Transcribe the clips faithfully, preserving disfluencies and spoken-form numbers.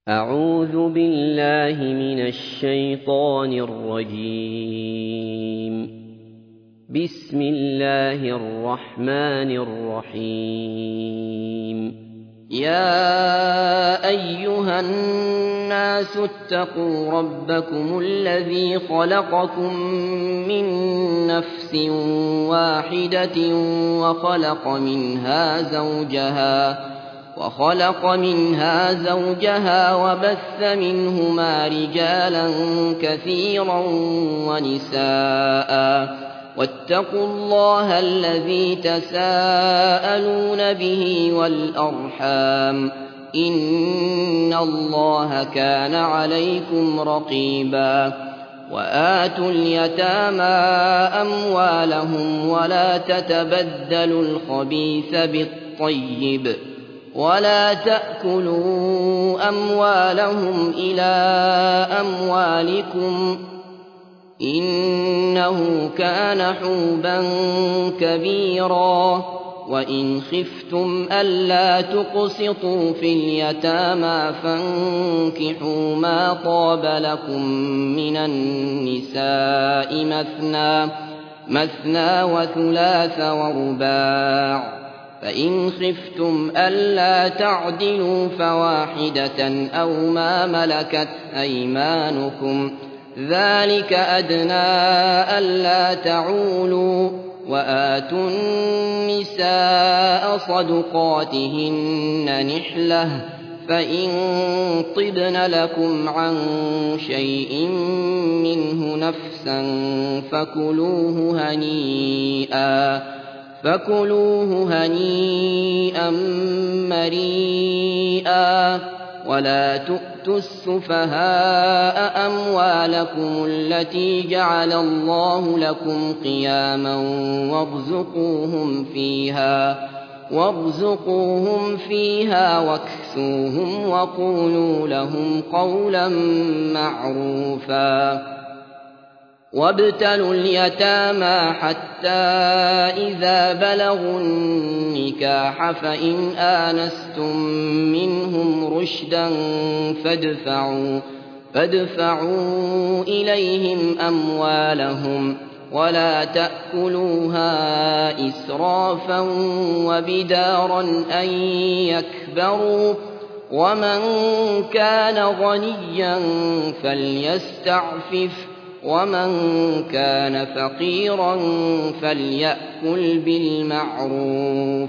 أعوذ بالله من الشيطان الرجيم. بسم الله الرحمن الرحيم. يا أيها الناس اتقوا ربكم الذي خلقكم من نفس واحدة وخلق منها زوجها وخلق منها زوجها وبث منهما رجالا كثيرا ونساء واتقوا الله الذي تساءلون به والأرحام إن الله كان عليكم رقيبا. وآتوا اليتامى أموالهم ولا تتبدلوا الخبيث بالطيب ولا تأكلوا أموالهم إلى أموالكم إنه كان حوبا كبيرا. وإن خفتم ألا تقسطوا في اليتامى فانكحوا ما طاب لكم من النساء مثنى مثنى وثلاث ورباع. فإن خفتم ألا تعدلوا فواحدة أو ما ملكت أيمانكم ذلك أدنى ألا تعولوا. وآتوا النساء صدقاتهن نحلة فإن طبن لكم عن شيء منه نفسا فكلوه هنيئا فكلوه هنيئا مريئا. ولا تؤتوا السفهاء أموالكم التي جعل الله لكم قياما وارزقوهم فيها وارزقوهم فيها واكسوهم وقولوا لهم قولا معروفا. وابتلوا اليتامى حتى إذا بلغوا النكاح فإن آنستم منهم رشدا فادفعوا, فادفعوا إليهم أموالهم ولا تأكلوها إسرافا وبدارا أن يكبروا. ومن كان غنيا فليستعفف ومن كان فقيرا فليأكل بالمعروف.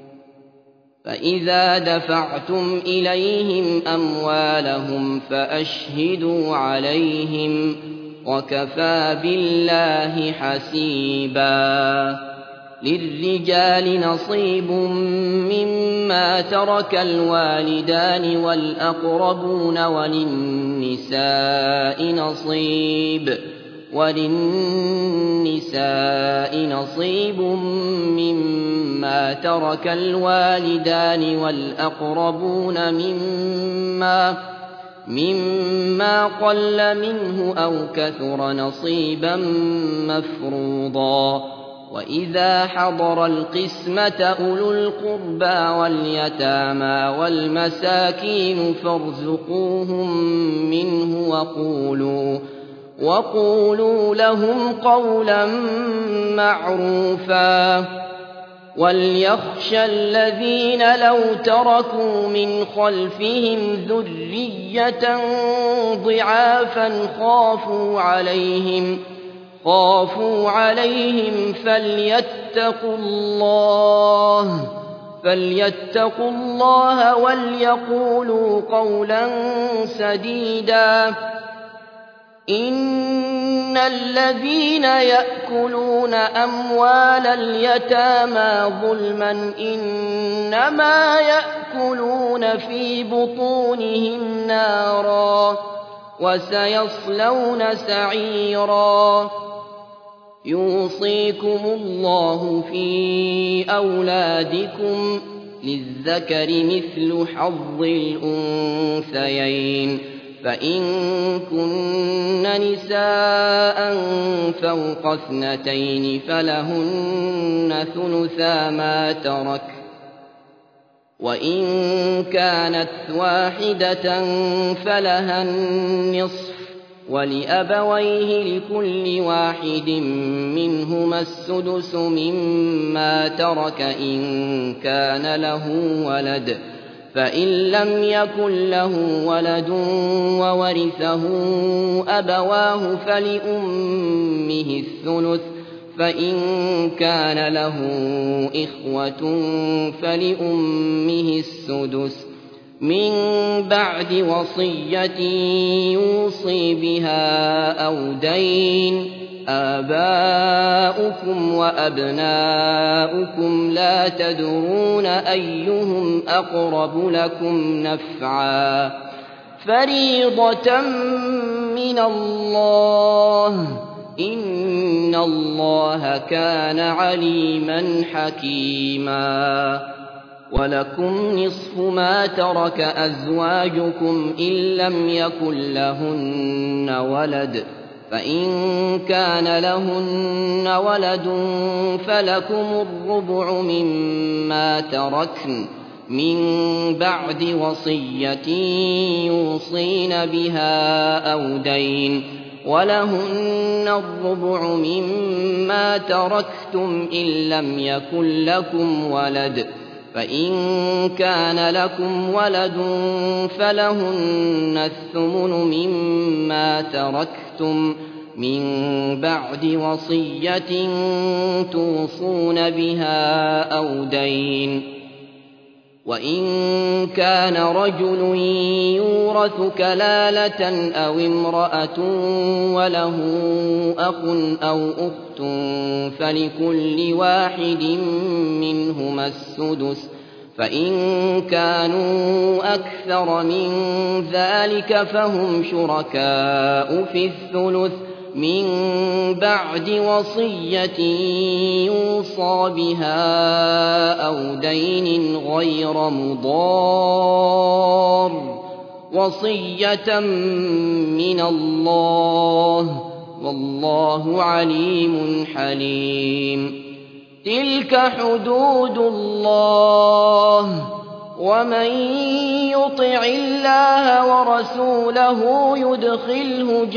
فإذا دفعتم إليهم أموالهم فأشهدوا عليهم وكفى بالله حسيبا. للرجال نصيب مما ترك الوالدان والأقربون وللنساء نصيب وللنساء نصيب مما ترك الوالدان والأقربون مما مما قل منه أو كثر نصيبا مفروضا. وإذا حضر القسمة أولو القربى واليتامى والمساكين فارزقوهم منه وقولوا, وقولوا لهم قولا معروفا. وليخشى الذين لو تركوا من خلفهم ذرية ضعافا خافوا عليهم خافوا عليهم فليتقوا الله فليتقوا الله وليقولوا قولا سديدا. إن الذين يأكلون أموال اليتامى ظلما إنما يأكلون في بطونهم نارا وسيصلون سعيرا. يوصيكم الله في أولادكم للذكر مثل حظ الأنثيين. فإن كن نساء فوق اثنتين فلهن ثلثا ما ترك وإن كانت واحدة فلها النصف ولأبويه لكل واحد منهما السدس مما ترك إن كان له ولد فإن لم يكن له ولد وورثه أبواه فلأمه الثلث فإن كان له إخوة فلأمه السدس من بعد وصية يوصي بها أو دين آباؤكم وأبناؤكم لا تدرون أيهم أقرب لكم نفعا فريضة من الله إن الله كان عليما حكيما ولكم نصف ما ترك أزواجكم إن لم يكن لهن ولد فإن كان لهن ولد فلكم الربع مما تركن من بعد وصية يوصين بها أو دين ولهن الربع مما تركتم إن لم يكن لكم ولد فإن كان لكم ولد فلهن الثمن مما تركتم من بعد وصية توصون بها أو دين وإن كان رجل يورث كلالة أو امرأة وله أخ أو أخت فلكل واحد منهما السدس فإن كانوا أكثر من ذلك فهم شركاء في الثلث من بعد وصية يوصى بها أو دين غير مضار وصية من الله والله عليم حليم تلك حدود الله ومن يطع الله ورسوله يدخله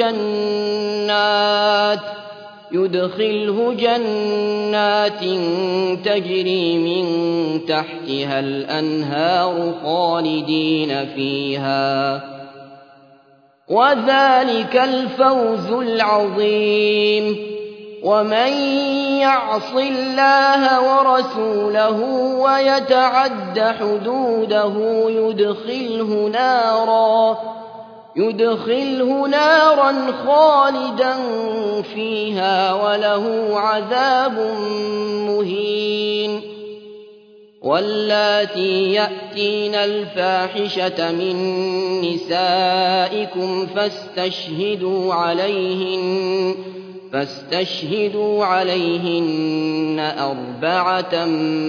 جنات يدخله جنات تجري من تحتها الأنهار خالدين فيها وذلك الفوز العظيم ومن يعص الله ورسوله ويتعد حدوده يدخله نارا يدخله نارا خالدا فيها وله عذاب مهين واللاتي يأتين الفاحشة من نسائكم فاستشهدوا عليهن فاستشهدوا عليهن أربعة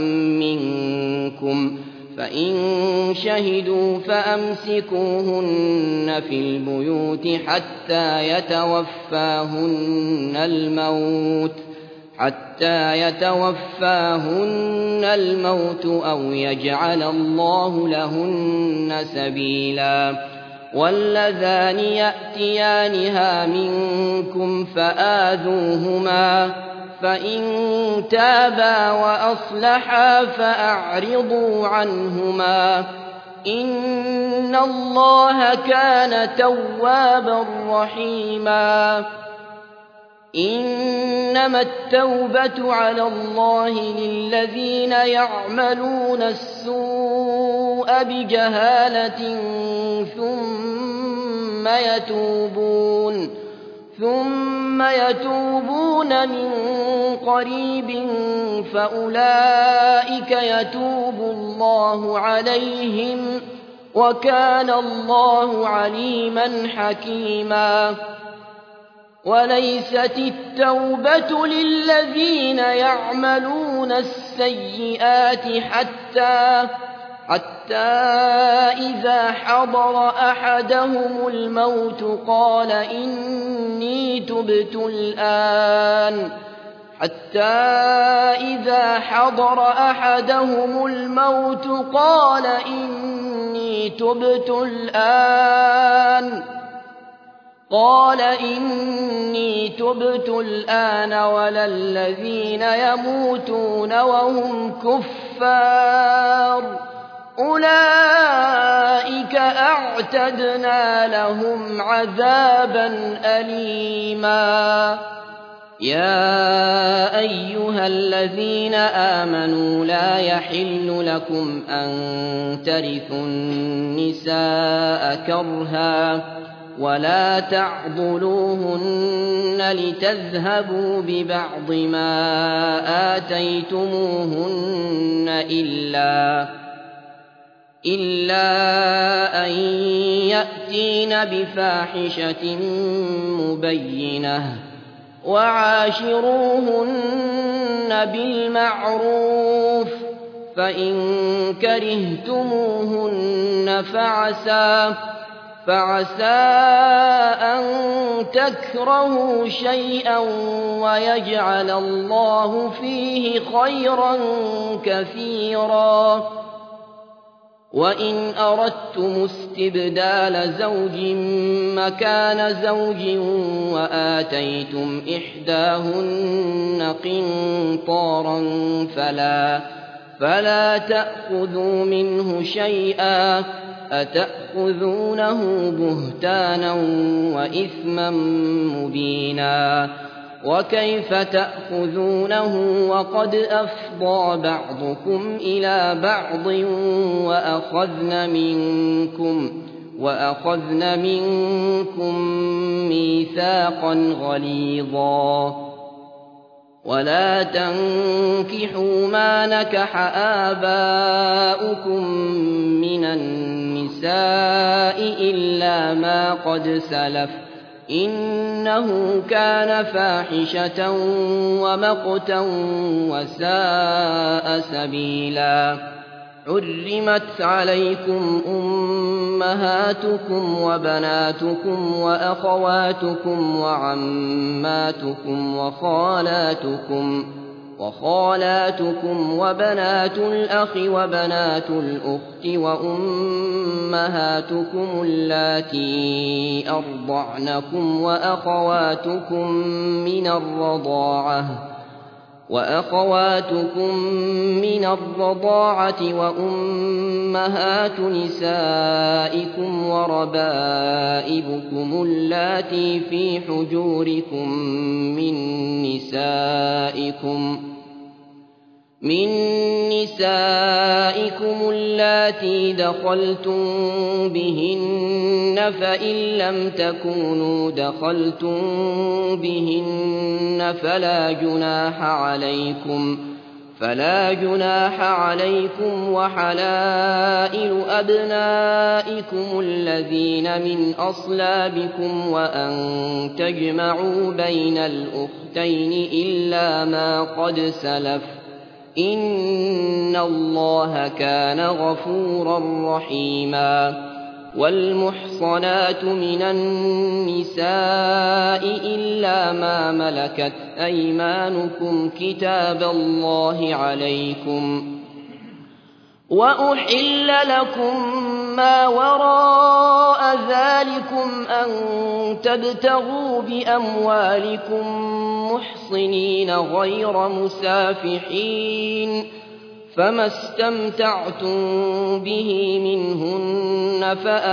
منكم فإن شهدوا فأمسكوهن في البيوت حتى يتوفاهن الموت حتى يتوفاهن الموت أو يجعل الله لهن سبيلا واللذان يأتيانها منكم فآذوهما فإن تابا وأصلحا فأعرضوا عنهما إن الله كان توابا رحيما إنما التوبة على الله للذين يعملون السوء بجهالة ثم يتوبون ثم يتوبون من قريب فأولئك يتوب الله عليهم وكان الله عليما حكيما وليست التوبة للذين يعملون السيئات حتى حتى إذا حضر أحدهم الموت قال إني تبت الآن حتى إذا حضر أحدهم الموت قال إني تبت الآن قال إني تبت الآن ولا الذين يموتون وهم كفار أولئك أعتدنا لهم عذابا أليما يا أيها الذين آمنوا لا يحل لكم أن ترثوا النساء كرها ولا تعضلوهن لتذهبوا ببعض ما آتيتموهن إلا إلا أن يأتين بفاحشة مبينة وعاشروهن بالمعروف فإن كرهتموهن فعسى فعسى أن تكرهوا شيئا ويجعل الله فيه خيرا كثيرا وإن أردتم استبدال زوج مكان زوج وآتيتم إحداهن قنطارا فلا, فلا تأخذوا منه شيئا أتأخذونه بهتانا وإثما مبينا وكيف تأخذونه وقد أفضى بعضكم إلى بعض وأخذن منكم, وأخذن منكم ميثاقا غليظا ولا تنكحوا ما نكح آباؤكم من النساء إلا ما قد سلف إنه كان فاحشة ومقتا وساء سبيلا حرمت عليكم أمهاتكم وبناتكم وأخواتكم وعماتكم وخالاتكم وخالاتكم وبنات الأخ وبنات الأخت وأمهاتكم اللاتي أرضعنكم وأخواتكم من الرضاعة وأخواتكم من الرضاعة وأمهات نسائكم وربائبكم اللاتي في حجوركم من نسائكم من نسائكم اللاتي دخلتم بهن فإن لم تكونوا دخلتم بهن فلا جناح عليكم فلا جناح عليكم وحلائل أبنائكم الذين من أصلابكم وأن تجمعوا بين الأختين إلا ما قد سلف إن الله كان غفورا رحيما والمحصنات من النساء إلا ما ملكت أيمانكم كتاب الله عليكم وأحل لكم ما وراء ذلكم أن تبتغوا بأموالكم محصنين غير مسافحين فما استمتعتم به منهن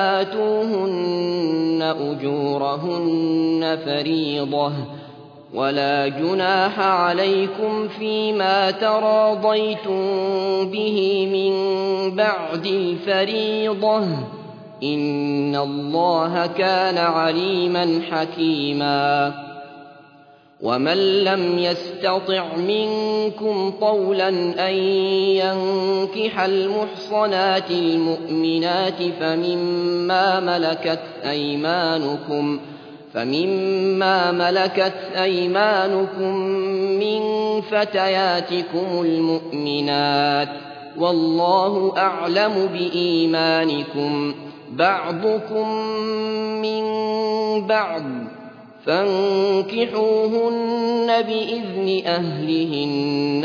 فآتوهن أجورهن فريضة ولا جناح عليكم فيما تراضيتم به من بعد الفريضة إن الله كان عليما حكيما ومن لم يستطع منكم طولا أن ينكح المحصنات المؤمنات فمما ملكت أيمانكم فمما ملكت أيمانكم من فتياتكم المؤمنات والله أعلم بإيمانكم بعضكم من بعض فانكحوهن بإذن أهلهن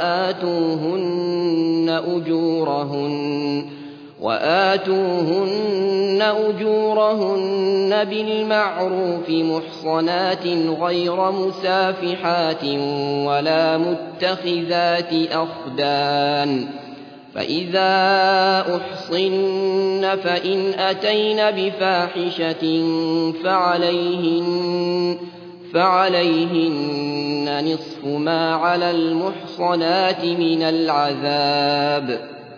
وآتوهن أجورهن وآتوهن أجورهن بالمعروف محصنات غير مسافحات ولا متخذات أخدان فإذا أحصن فإن أتين بفاحشة فعليهن, فعليهن نصف ما على المحصنات من العذاب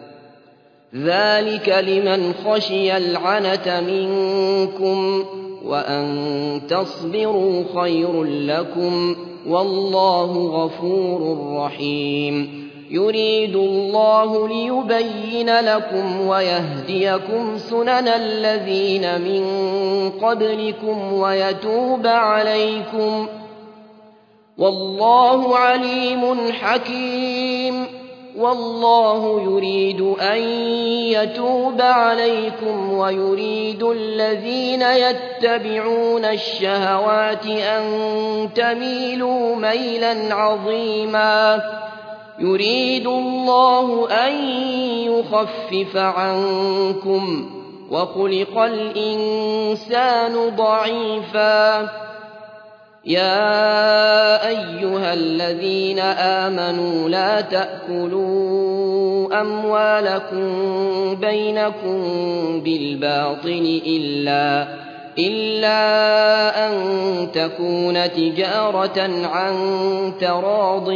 ذلك لمن خشي العنة منكم وأن تصبروا خير لكم والله غفور رحيم يريد الله ليبين لكم ويهديكم سنن الذين من قبلكم ويتوب عليكم والله عليم حكيم والله يريد أن يتوب عليكم ويريد الذين يتبعون الشهوات أن تميلوا ميلا عظيما يريد الله أن يخفف عنكم وخلق الإنسان ضعيفا يا أيها الذين آمنوا لا تأكلوا أموالكم بينكم بالباطل إلا, إلا أن تكون تجارة عن تراض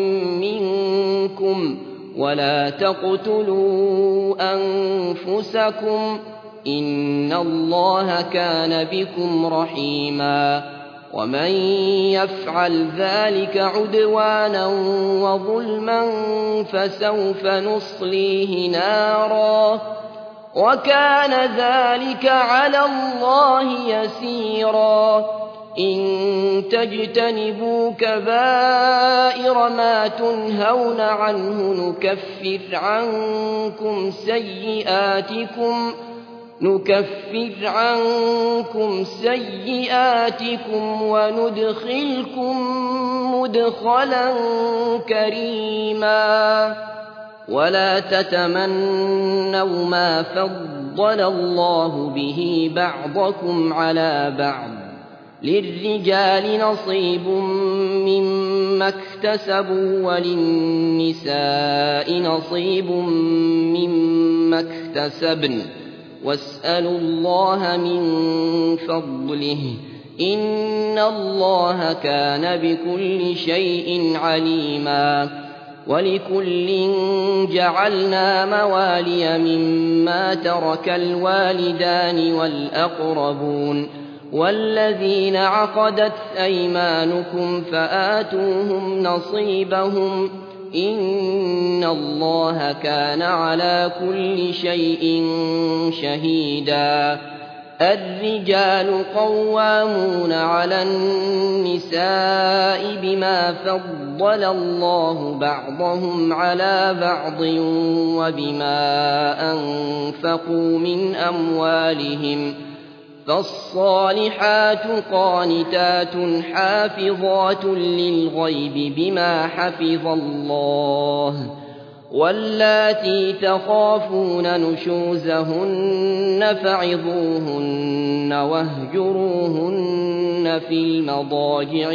منكم ولا تقتلوا أنفسكم إن الله كان بكم رحيما ومن يفعل ذلك عدوانا وظلما فسوف نصليه نارا وكان ذلك على الله يسيرا إن تجتنبوا كبائر ما تنهون عنه نكفر عنكم سيئاتكم نكفر عنكم سيئاتكم وندخلكم مدخلا كريما ولا تتمنوا ما فضل الله به بعضكم على بعض للرجال نصيب مما اكتسبوا وللنساء نصيب مما اكتسبن واسألوا الله من فضله إن الله كان بكل شيء عليما ولكل جعلنا موالي مما ترك الوالدان والأقربون والذين عقدت أيمانكم فآتوهم نصيبهم إن الله كان على كل شيء شهيدا الرجال قوامون على النساء بما فضل الله بعضهم على بعض وبما أنفقوا من أموالهم فالصالحات قانتات حافظات للغيب بما حفظ الله واللاتي تخافون نشوزهن فعظوهن واهجروهن في المضاجع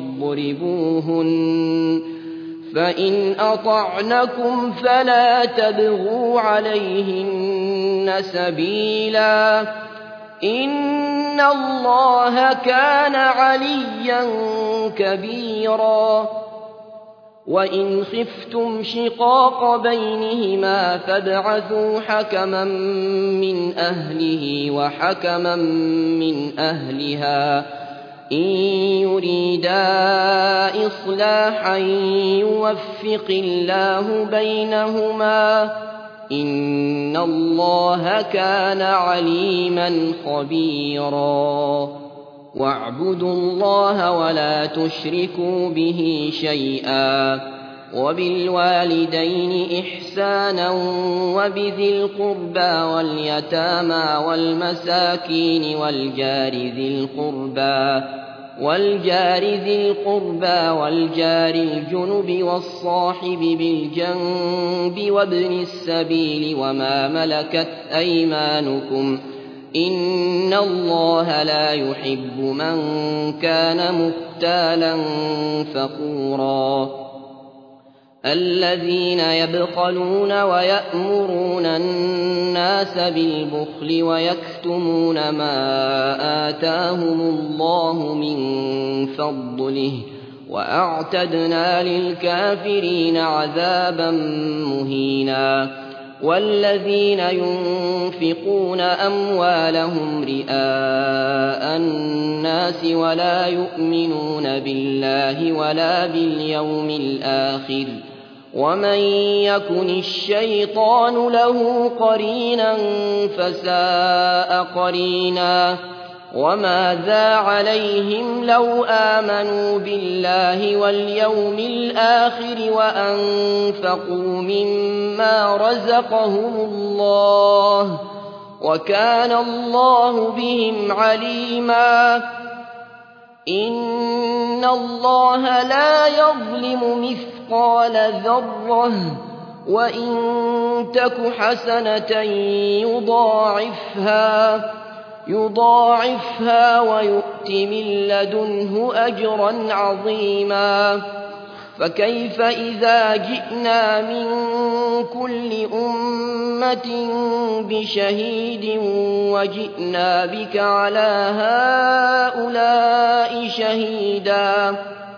واضربوهن فإن أطعنكم فلا تبغوا عليهن سبيلا إن الله كان عليا كبيرا وإن خفتم شقاق بينهما فابعثوا حكما من أهله وحكما من أهلها إن يريدا إصلاحا يوفق الله بينهما إن الله كان عليما خبيرا واعبدوا الله ولا تشركوا به شيئا وبالوالدين إحسانا وبذي القربى واليتامى والمساكين والجار ذي القربى والجار ذي القربى والجار الجنب والصاحب بالجنب وابن السبيل وما ملكت أيمانكم إن الله لا يحب من كان مختالا فخورا الذين يبخلون ويأمرون الناس بالبخل ويكتمون ما آتاهم الله من فضله وأعتدنا للكافرين عذابا مهينا والذين ينفقون أموالهم رئاء الناس ولا يؤمنون بالله ولا باليوم الآخر ومن يكن الشيطان له قرينا فساء قرينا وماذا عليهم لو آمنوا بالله واليوم الآخر وأنفقوا مما رزقهم الله وكان الله بهم عليما إن الله لا يظلم مثقال ذرة وإن تك حسنة يضاعفها يضاعفها ويؤت من لدنه أجرا عظيما فكيف إذا جئنا من كل أمة بشهيد وجئنا بك على هؤلاء شهيدا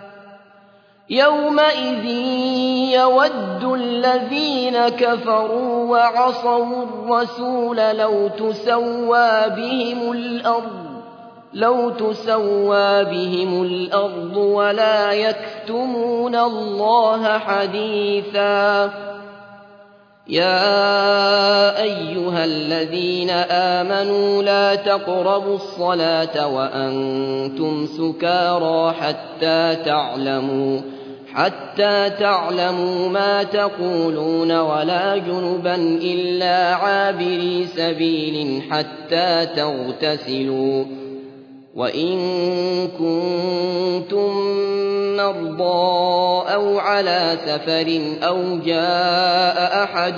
يومئذ يود الذين كفروا وعصوا الرسول لو تسوى بهم الأرض لو تسوى بهم الأرض ولا يكتمون الله حديثا يا أيها الذين آمنوا لا تقربوا الصلاة وأنتم سكارى حتى تعلموا حتى تعلموا ما تقولون ولا جنبا إلا عابري سبيل حتى تغتسلوا وإن كنتم مرضى أو على سفر أو جاء أحد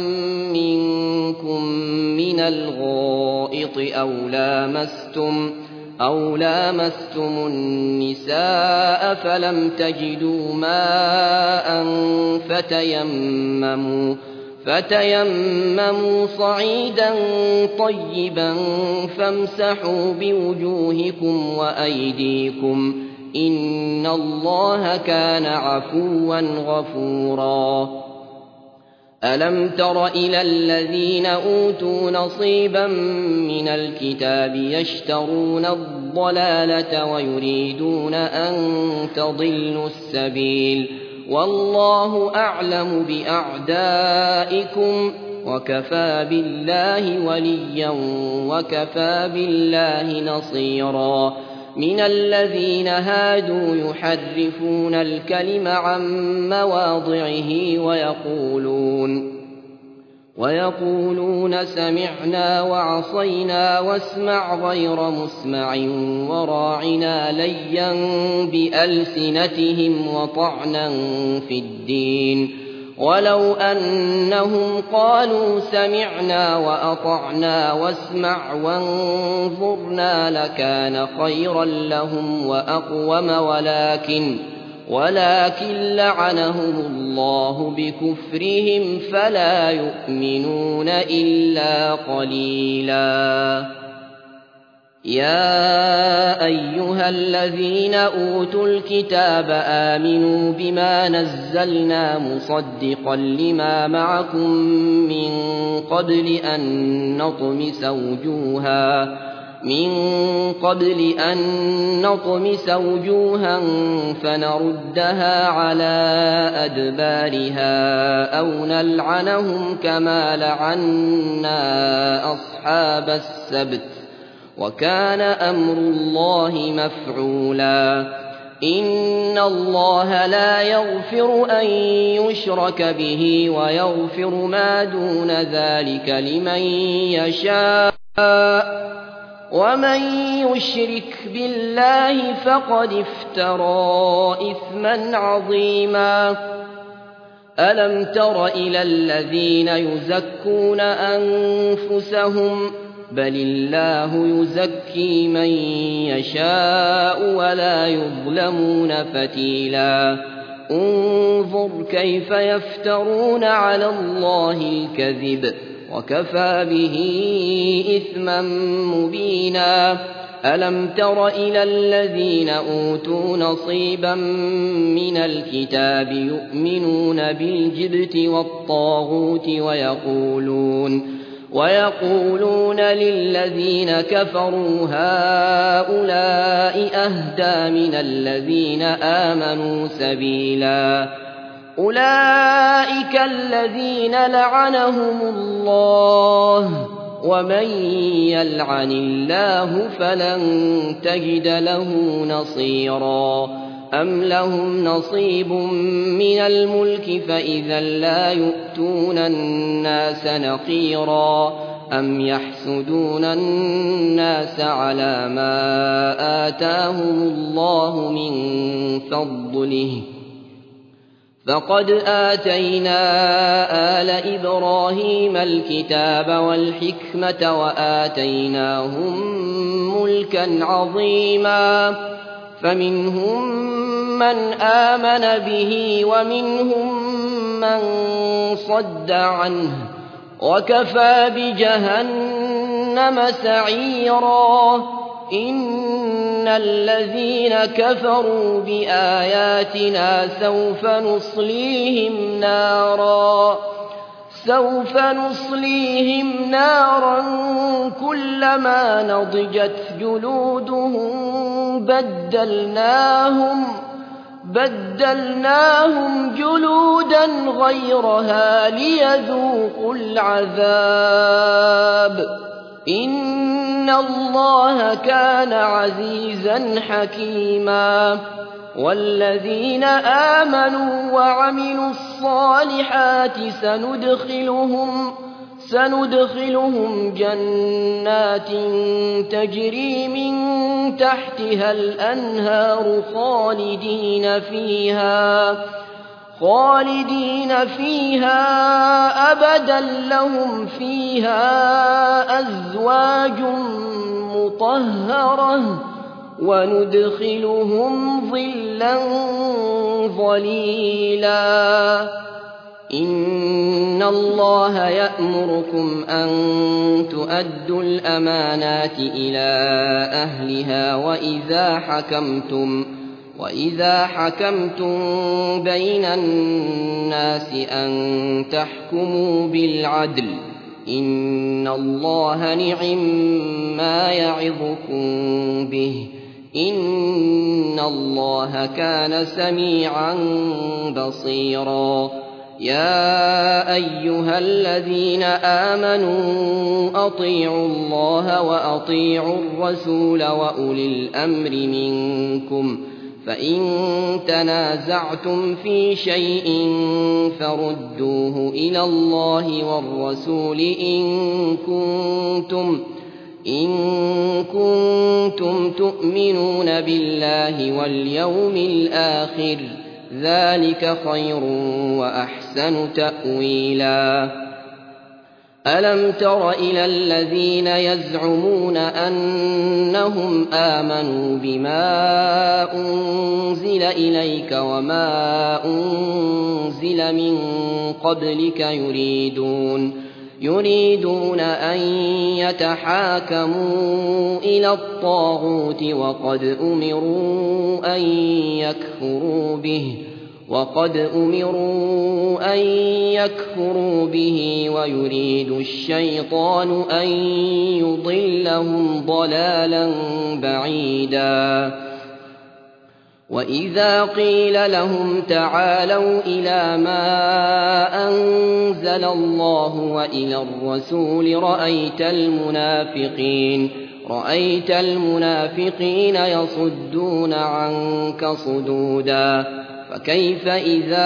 منكم من الغائط أو لامستم أو لامستم النساء فلم تجدوا ماء فتيمموا فتيمموا صعيدا طيبا فامسحوا بوجوهكم وأيديكم إن الله كان عفوا غفورا ألم تر إلى الذين أوتوا نصيبا من الكتاب يشترون الضلالة ويريدون أن تضلوا السبيل والله أعلم بأعدائكم وكفى بالله وليا وكفى بالله نصيرا من الذين هادوا يحرفون الكلم عن مواضعه ويقولون ويقولون سمعنا وعصينا واسمع غير مسمع وراعنا ليا بألسنتهم وطعنا في الدين ولو أنهم قالوا سمعنا وأطعنا واسمع وانظرنا لكان خيرا لهم وأقوم ولكن ولكن لعنهم الله بكفرهم فلا يؤمنون إلا قليلا يا أيها الذين أوتوا الكتاب آمنوا بما نزلنا مصدقا لما معكم من قبل أن نطمس وجوها من قبل أن نطمس وجوها فنردها على أدبارها أو نلعنهم كما لعنا أصحاب السبت وكان أمر الله مفعولا إن الله لا يغفر أن يشرك به ويغفر ما دون ذلك لمن يشاء ومن يشرك بالله فقد افترى إثما عظيما ألم تر إلى الذين يزكون أنفسهم بل الله يزكي من يشاء ولا يظلمون فتيلا انظر كيف يفترون على الله الكذب وكفى به إثما مبينا ألم تر إلى الذين أوتوا نصيبا من الكتاب يؤمنون بالجبت والطاغوت ويقولون ويقولون للذين كفروا هؤلاء أهدى من الذين آمنوا سبيلا أولئك الذين لعنهم الله ومن يلعن الله فلن تجد له نصيرا أم لهم نصيب من الملك فإذا لا يؤتون الناس نقيرا أم يحسدون الناس على ما آتاهم الله من فضله فقد آتينا آل إبراهيم الكتاب والحكمة وآتيناهم ملكا عظيما فمنهم من آمن به ومنهم من صد عنه وكفى بجهنم سعيرا إن الذين كفروا بآياتنا سوف نصليهم نارا سوف نصليهم نارا كلما نضجت جلودهم بدلناهم بدلناهم جلودا غيرها ليذوقوا العذاب إن الله كان عزيزا حكيما والذين آمنوا وعملوا الصالحات سندخلهم سندخلهم جنات تجري من تحتها الأنهار خالدين فيها خالدين فيها أبدا لهم فيها أزواج مطهرة وندخلهم ظلا ظليلا إن الله يأمركم أن تؤدوا الأمانات إلى أهلها وإذا حكمتم وإذا حكمتم بين الناس أن تحكموا بالعدل إن الله نعم ما يعظكم به إن الله كان سميعا بصيرا يا أيها الذين آمنوا أطيعوا الله وأطيعوا الرسول وأولي الأمر منكم فإن تنازعتم في شيء فردوه إلى الله والرسول إن كنتم إن كنتم تؤمنون بالله واليوم الآخر ذلك خير وأحسن تأويلا ألم تر إلى الذين يزعمون أنهم آمنوا بما أنزل إليك وما أنزل من قبلك يريدون يريدون أن يتحاكموا إلى الطاغوت وقد أمروا أن يكفروا به وقد أمروا أن يكفروا به ويريد الشيطان أن يضلهم ضلالا بعيدا وإذا قيل لهم تعالوا إلى ما أنزل الله وإلى الرسول رأيت المنافقين رأيت المنافقين يصدون عنك صدودا فكيف إذا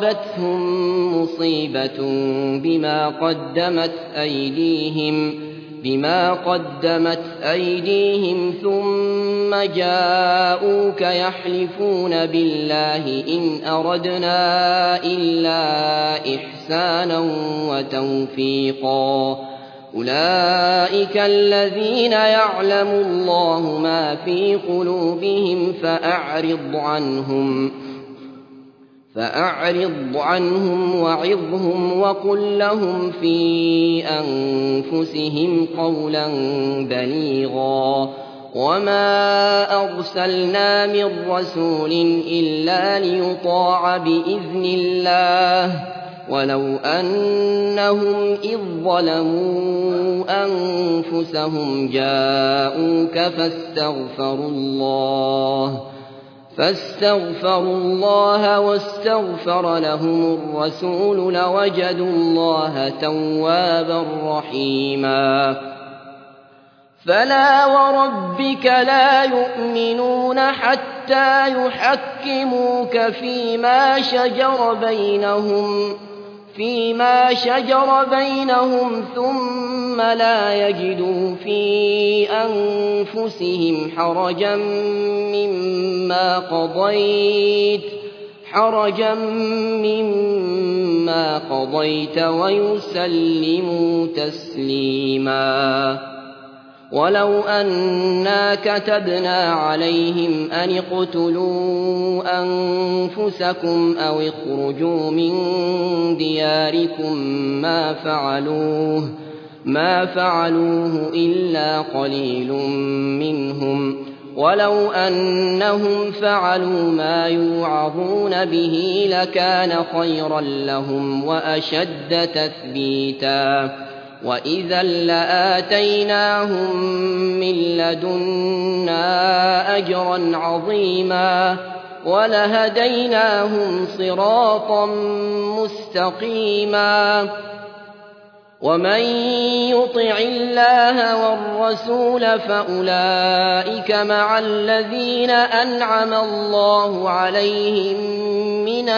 أصابتهم مصيبة بما قدمت أيديهم بما قدمت أيديهم ثم جاءوك يحلفون بالله إن أردنا إلا إحسانا وتوفيقا أولئك الذين يعلم الله ما في قلوبهم فأعرض عنهم فأعرض عنهم وعظهم وقل لهم في أنفسهم قولا بليغا وما أرسلنا من رسول إلا ليطاع بإذن الله ولو أنهم إذ ظلموا أنفسهم جاءوك فاستغفروا الله فاستغفروا الله واستغفر لهم الرسول لوجدوا الله توابا رحيما فلا وربك لا يؤمنون حتى يحكموك فيما شجر بينهم فيما شجر بينهم ثم لا يجدوا في أنفسهم حرجا مما قضيت حرجا مما قضيت ويسلموا تسليما ولو أنا كتبنا عليهم أن اقتلوا أنفسكم أو اخرجوا من دياركم ما فعلوه ما فعلوه إلا قليل منهم ولو أنهم فعلوا ما يوعظون به لكان خيرا لهم وأشد تثبيتا وإذا لآتيناهم من لدنا أجرا عظيما ولهديناهم صراطا مستقيما ومن يطع الله والرسول فأولئك مع الذين أنعم الله عليهم من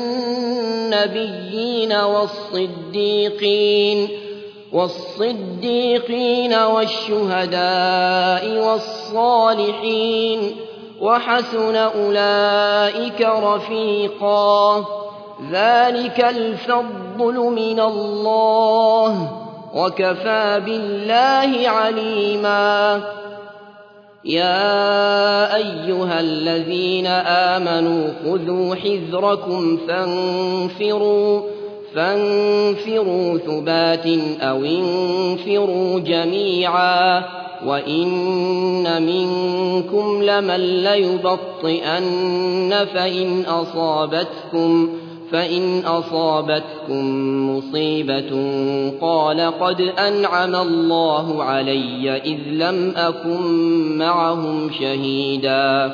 النبيين والصديقين والصديقين والشهداء والصالحين وحسن أولئك رفيقا ذلك الفضل من الله وكفى بالله عليما يا أيها الذين آمنوا خذوا حذركم فانفروا فانفروا ثبات أو انفروا جميعا وإن منكم لمن ليبطئن فإن أصابتكم فإن أصابتكم مصيبة قال قد أنعم الله علي إذ لم أكن معهم شهيدا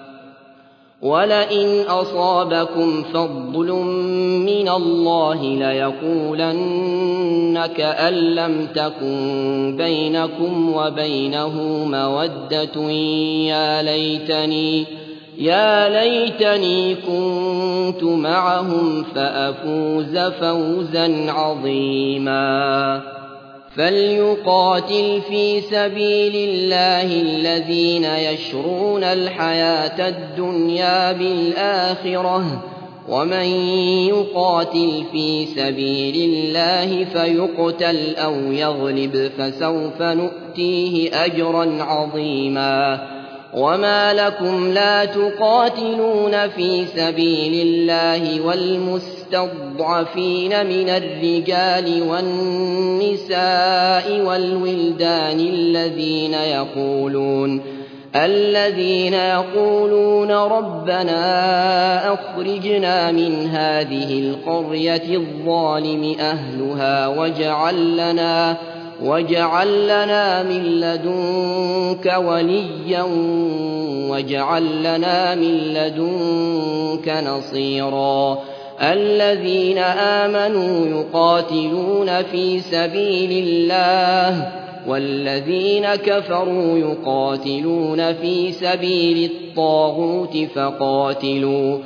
ولئن أصابكم فضل من الله ليقولن كأن لم تكن بينكم وبينه مودة يا ليتني يا ليتني كنت معهم فأفوز فوزا عظيما فليقاتل في سبيل الله الذين يشرون الحياة الدنيا بالآخرة ومن يقاتل في سبيل الله فيقتل أو يغلب فسوف نؤتيه أجرا عظيما وما لكم لا تقاتلون في سبيل الله والمستضعفين من الرجال والنساء والولدان الذين يقولون الذين يقولون ربنا أخرجنا من هذه القرية الظالم أهلها واجعل لنا واجعل لنا من لدنك وليا واجعل لنا من لدنك نصيرا الذين آمنوا يقاتلون في سبيل الله والذين كفروا يقاتلون في سبيل الطاغوت فقاتلوا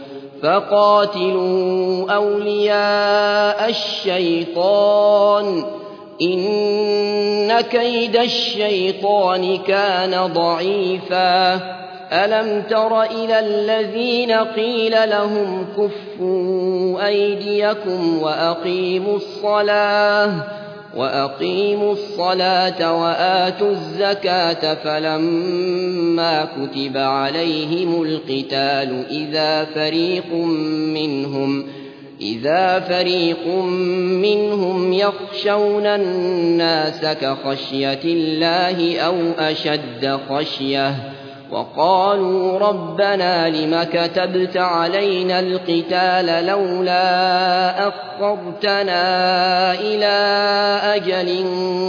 فقاتلوا أولياء الشيطان إن كيد الشيطان كان ضعيفا ألم تر إلى الذين قيل لهم كفوا أيديكم وأقيموا الصلاة وأقيموا الصلاة وآتوا الزكاة فلما كتب عليهم القتال إذا فريق منهم إذا فريق منهم يخشون الناس كخشية الله أو أشد خشية وقالوا ربنا لم كتبت علينا القتال لولا أخرتنا إلى أجل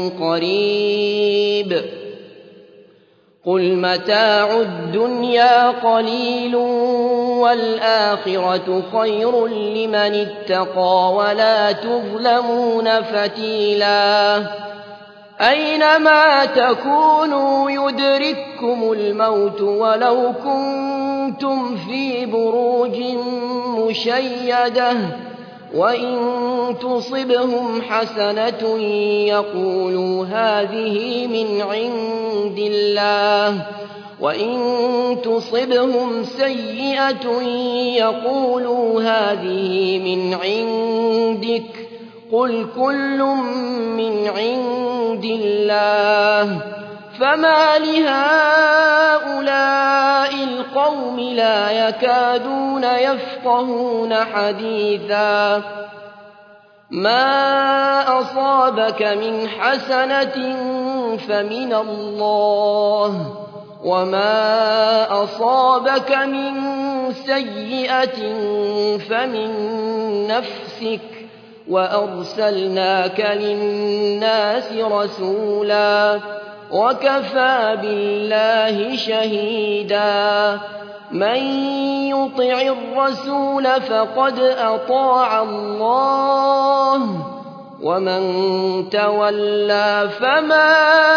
قريب قل متاع الدنيا قليل والآخرة خير لمن اتقى ولا تظلمون فتيلا أينما تكونوا يدرككم الموت ولو كنتم في بروج مشيدة وإن تصبهم حسنة يقولوا هذه من عند الله وإن تصبهم سيئة يقولوا هذه من عندك قل كل من عند الله فما لهؤلاء القوم لا يكادون يفقهون حديثا ما أصابك من حسنة فمن الله وما أصابك من سيئة فمن نفسك وأرسلناك للناس رسولا وكفى بالله شهيدا من يطع الرسول فقد أطاع الله ومن تولى فما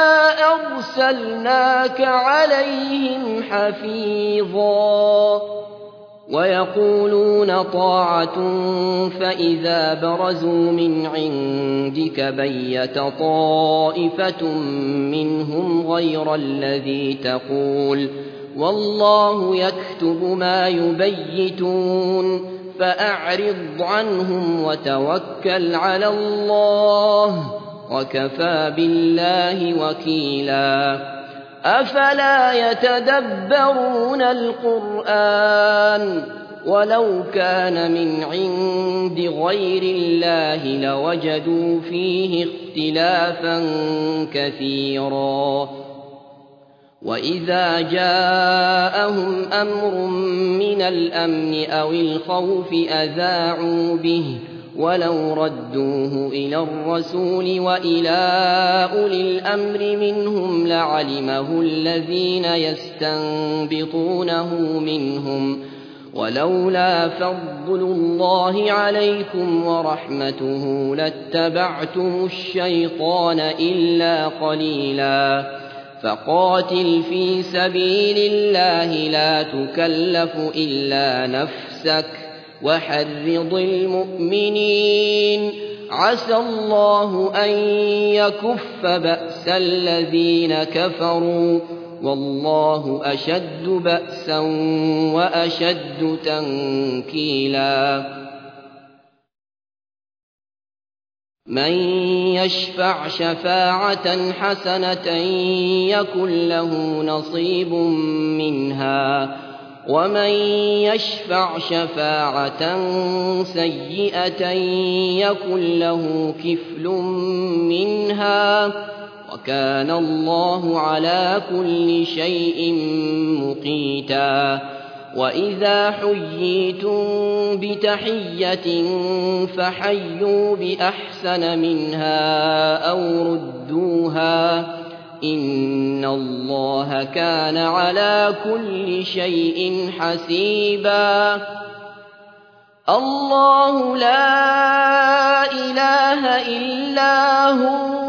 أرسلناك عليهم حفيظا ويقولون طاعة فإذا برزوا من عندك بيت طائفة منهم غير الذي تقول والله يكتب ما يبيتون فأعرض عنهم وتوكل على الله وكفى بالله وكيلا أفلا يتدبرون القرآن ولو كان من عند غير الله لوجدوا فيه اختلافا كثيرا وإذا جاءهم أمر من الأمن أو الخوف أذاعوا به ولو ردوه إلى الرسول وإلى أولي الأمر منهم لعلمه الذين يستنبطونه منهم ولولا فضل الله عليكم ورحمته لاتبعتم الشيطان إلا قليلا فقاتل في سبيل الله لا تكلف إلا نفسك وحرض المؤمنين عسى الله أن يكف بأس الذين كفروا والله أشد بأسا وأشد تنكيلا من يشفع شفاعة حسنة يكن له نصيب منها ومن يشفع شفاعة سيئة يكن له كفل منها وكان الله على كل شيء مقيتا وإذا حييتم بتحية فحيوا بأحسن منها أو ردوها إن الله كان على كل شيء حسيبا الله لا إله إلا هو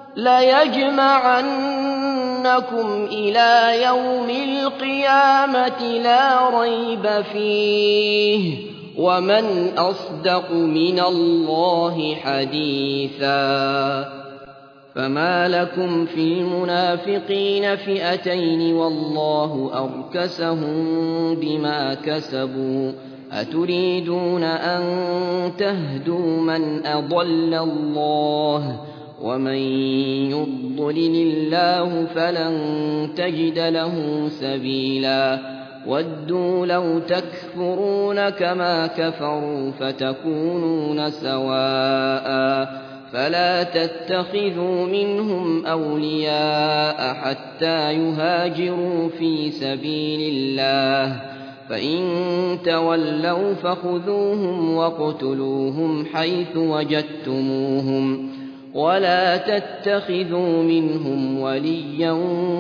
ليجمعنكم إلى يوم القيامة لا ريب فيه ومن أصدق من الله حديثا فما لكم في المنافقين فئتين والله أركسهم بما كسبوا أتريدون أن تهدوا من أضل الله ومن يضلل الله فلن تجد له سبيلا ودوا لو تكفرون كما كفروا فتكونون سواء فلا تتخذوا منهم أولياء حتى يهاجروا في سبيل الله فإن تولوا فخذوهم واقتلوهم حيث وجدتموهم ولا تتخذوا منهم وليا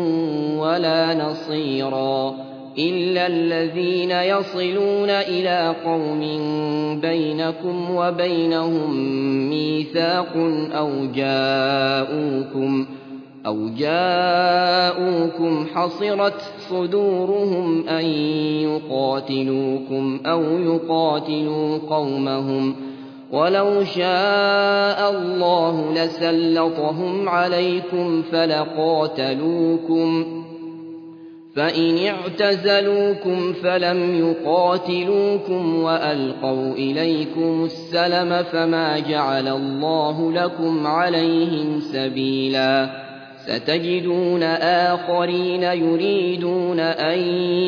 ولا نصيرا إلا الذين يصلون إلى قوم بينكم وبينهم ميثاق أو جاءوكم أو جاءوكم حصرت صدورهم أن يقاتلوكم أو يقاتلوا قومهم ولو شاء الله لسلطهم عليكم فلقاتلوكم فإن اعتزلوكم فلم يقاتلوكم وألقوا إليكم السلم فما جعل الله لكم عليهم سبيلا ستجدون آخرين يريدون أن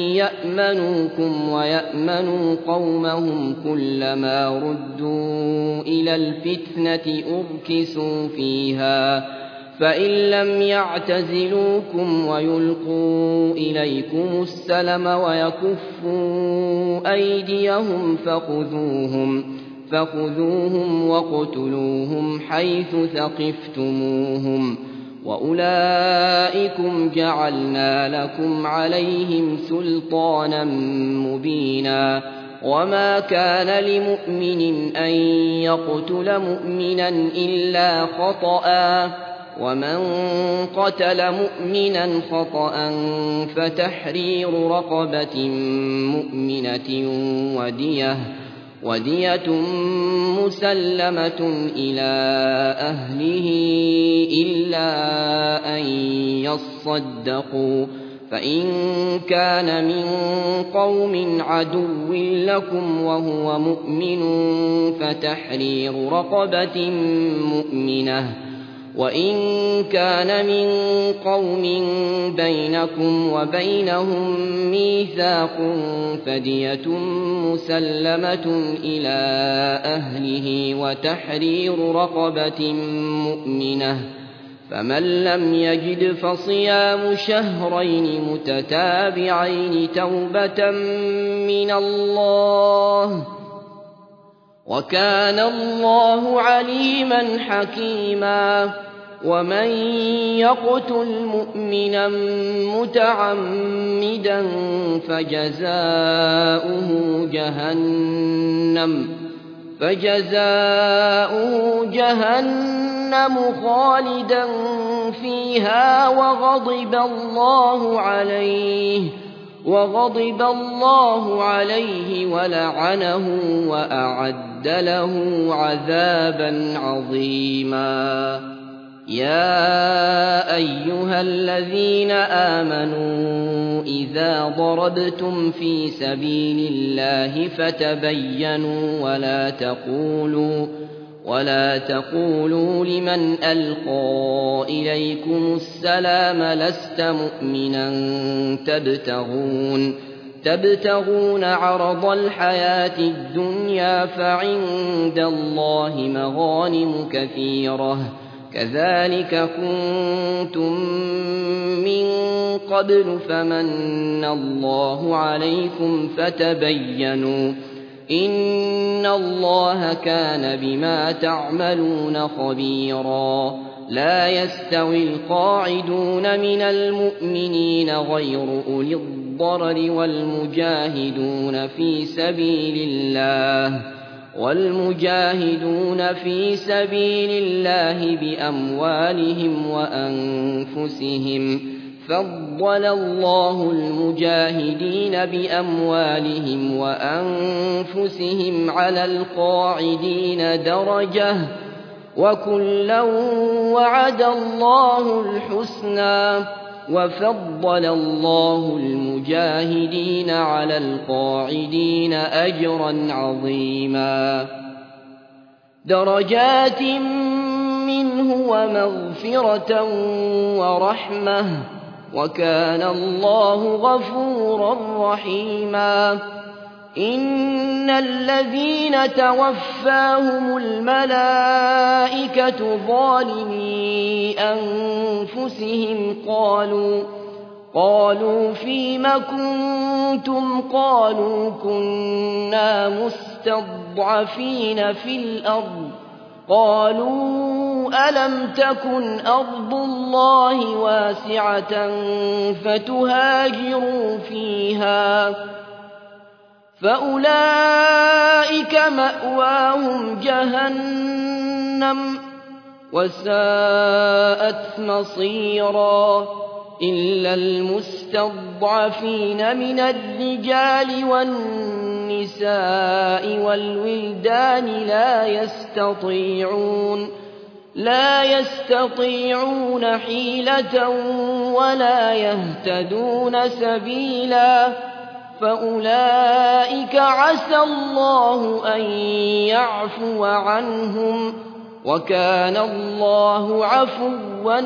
يأمنوكم ويأمنوا قومهم كلما ردوا إلى الفتنة أركسوا فيها فإن لم يعتزلوكم ويلقوا إليكم السلم ويكفوا أيديهم فخذوهم فخذوهم واقتلوهم حيث ثقفتموهم وأولئكم جعلنا لكم عليهم سلطانا مبينا وما كان لمؤمن أن يقتل مؤمنا إلا خطأ ومن قتل مؤمنا خطأ فتحرير رقبة مؤمنة ودية ودية مسلمة إلى أهله إلا أن يصدقوا فإن كان من قوم عدو لكم وهو مؤمن فتحرير رقبة مؤمنة وإن كان من قوم بينكم وبينهم ميثاق فدية مسلمة إلى أهله وتحرير رقبة مؤمنة فمن لم يجد فصيام شهرين متتابعين توبة من الله وكان الله عليما حكيما ومن يقتل مؤمنا متعمدا فجزاؤه جهنم فجزاؤه جهنم خالدا فيها وغضب الله عليه وغضب الله عليه ولعنه وأعد له عذابا عظيما يا أيها الذين آمنوا إذا ضربتم في سبيل الله فتبينوا ولا تقولوا ولا تقولوا لمن ألقى إليكم السلام لست مؤمنا تبتغون تبتغون عرض الحياة الدنيا فعند الله مغانم كثيرة كذلك كنتم من قبل فمن الله عليكم فتبينوا إن الله كان بما تعملون خبيرا لا يستوي القاعدون من المؤمنين غير أولي الضرر والمجاهدون في سبيل الله والمجاهدون في سبيل الله بأموالهم وأنفسهم فضل الله المجاهدين بأموالهم وأنفسهم على القاعدين درجة وكلا وعد الله الحسنى وفضل الله المجاهدين على القاعدين أجرا عظيما درجات منه ومغفرة ورحمة وكان الله غفورا رحيما إن الذين توفاهم الملائكة ظالمي أنفسهم قالوا قالوا فيم كنتم قالوا كنا مستضعفين في الأرض قالوا ألم تكن أرض الله واسعة فتهاجروا فيها فأولئك مأواهم جهنم وساءت مصيرا إلا المستضعفين من الرجال والنساء والولدان لا يستطيعون لا يستطيعون حيلة ولا يهتدون سبيلا فأولئك عسى الله أن يعفو عنهم وكان الله عفوا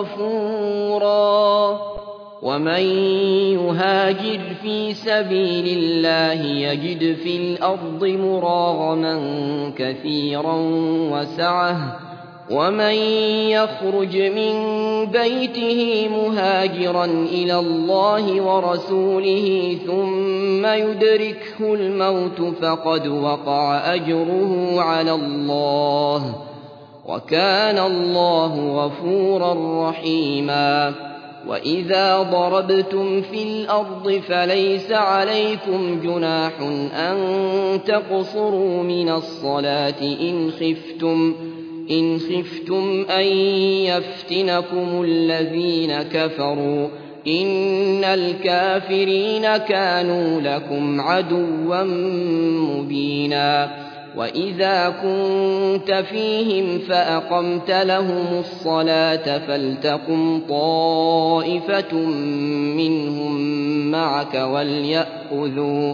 غفورا ومن يهاجر في سبيل الله يجد في الأرض مراغما كثيرا وسعة ومن يخرج من بيته مهاجرا إلى الله ورسوله ثم يدركه الموت فقد وقع أجره على الله وكان الله غفورا رحيما وإذا ضربتم في الأرض فليس عليكم جناح أن تقصروا من الصلاة إن خفتم إن خفتم أن يفتنكم الذين كفروا إن الكافرين كانوا لكم عدوا مبينا وإذا كنت فيهم فأقمت لهم الصلاة فلتقم طائفة منهم معك وليأخذوا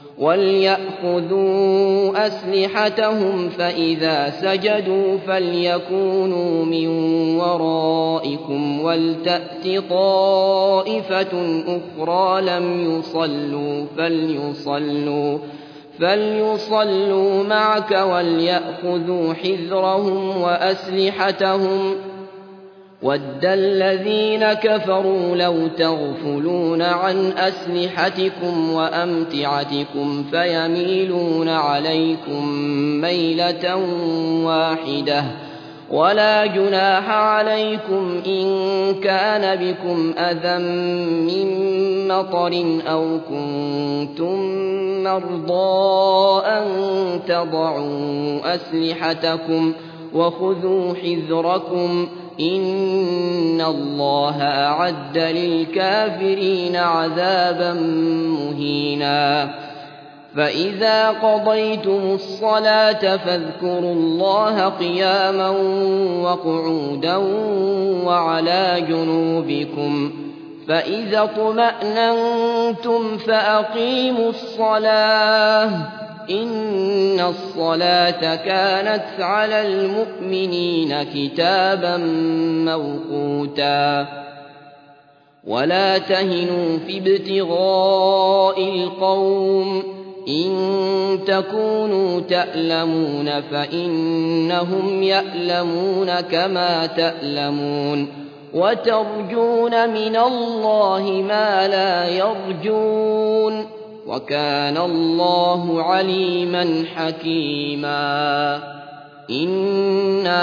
وليأخذوا أسلحتهم فإذا سجدوا فليكونوا من ورائكم ولتأت طائفة أخرى لم يصلوا فليصلوا فليصلوا معك وليأخذوا حذرهم وأسلحتهم ود الذين كفروا لو تغفلون عن أسلحتكم وأمتعتكم فيميلون عليكم ميلة واحدة ولا جناح عليكم إن كان بكم أذى من مطر أو كنتم مرضى أن تضعوا أسلحتكم وخذوا حذركم إن الله أعد للكافرين عذابا مهينا فإذا قضيتم الصلاة فاذكروا الله قياما وقعودا وعلى جنوبكم فإذا اطمأننتم فأقيموا الصلاة إن الصلاة كانت على المؤمنين كتابا موقوتا ولا تهنوا في ابتغاء القوم إن تكونوا تألمون فإنهم يألمون كما تألمون وترجون من الله ما لا يرجون وكان الله عليما حكيما إنا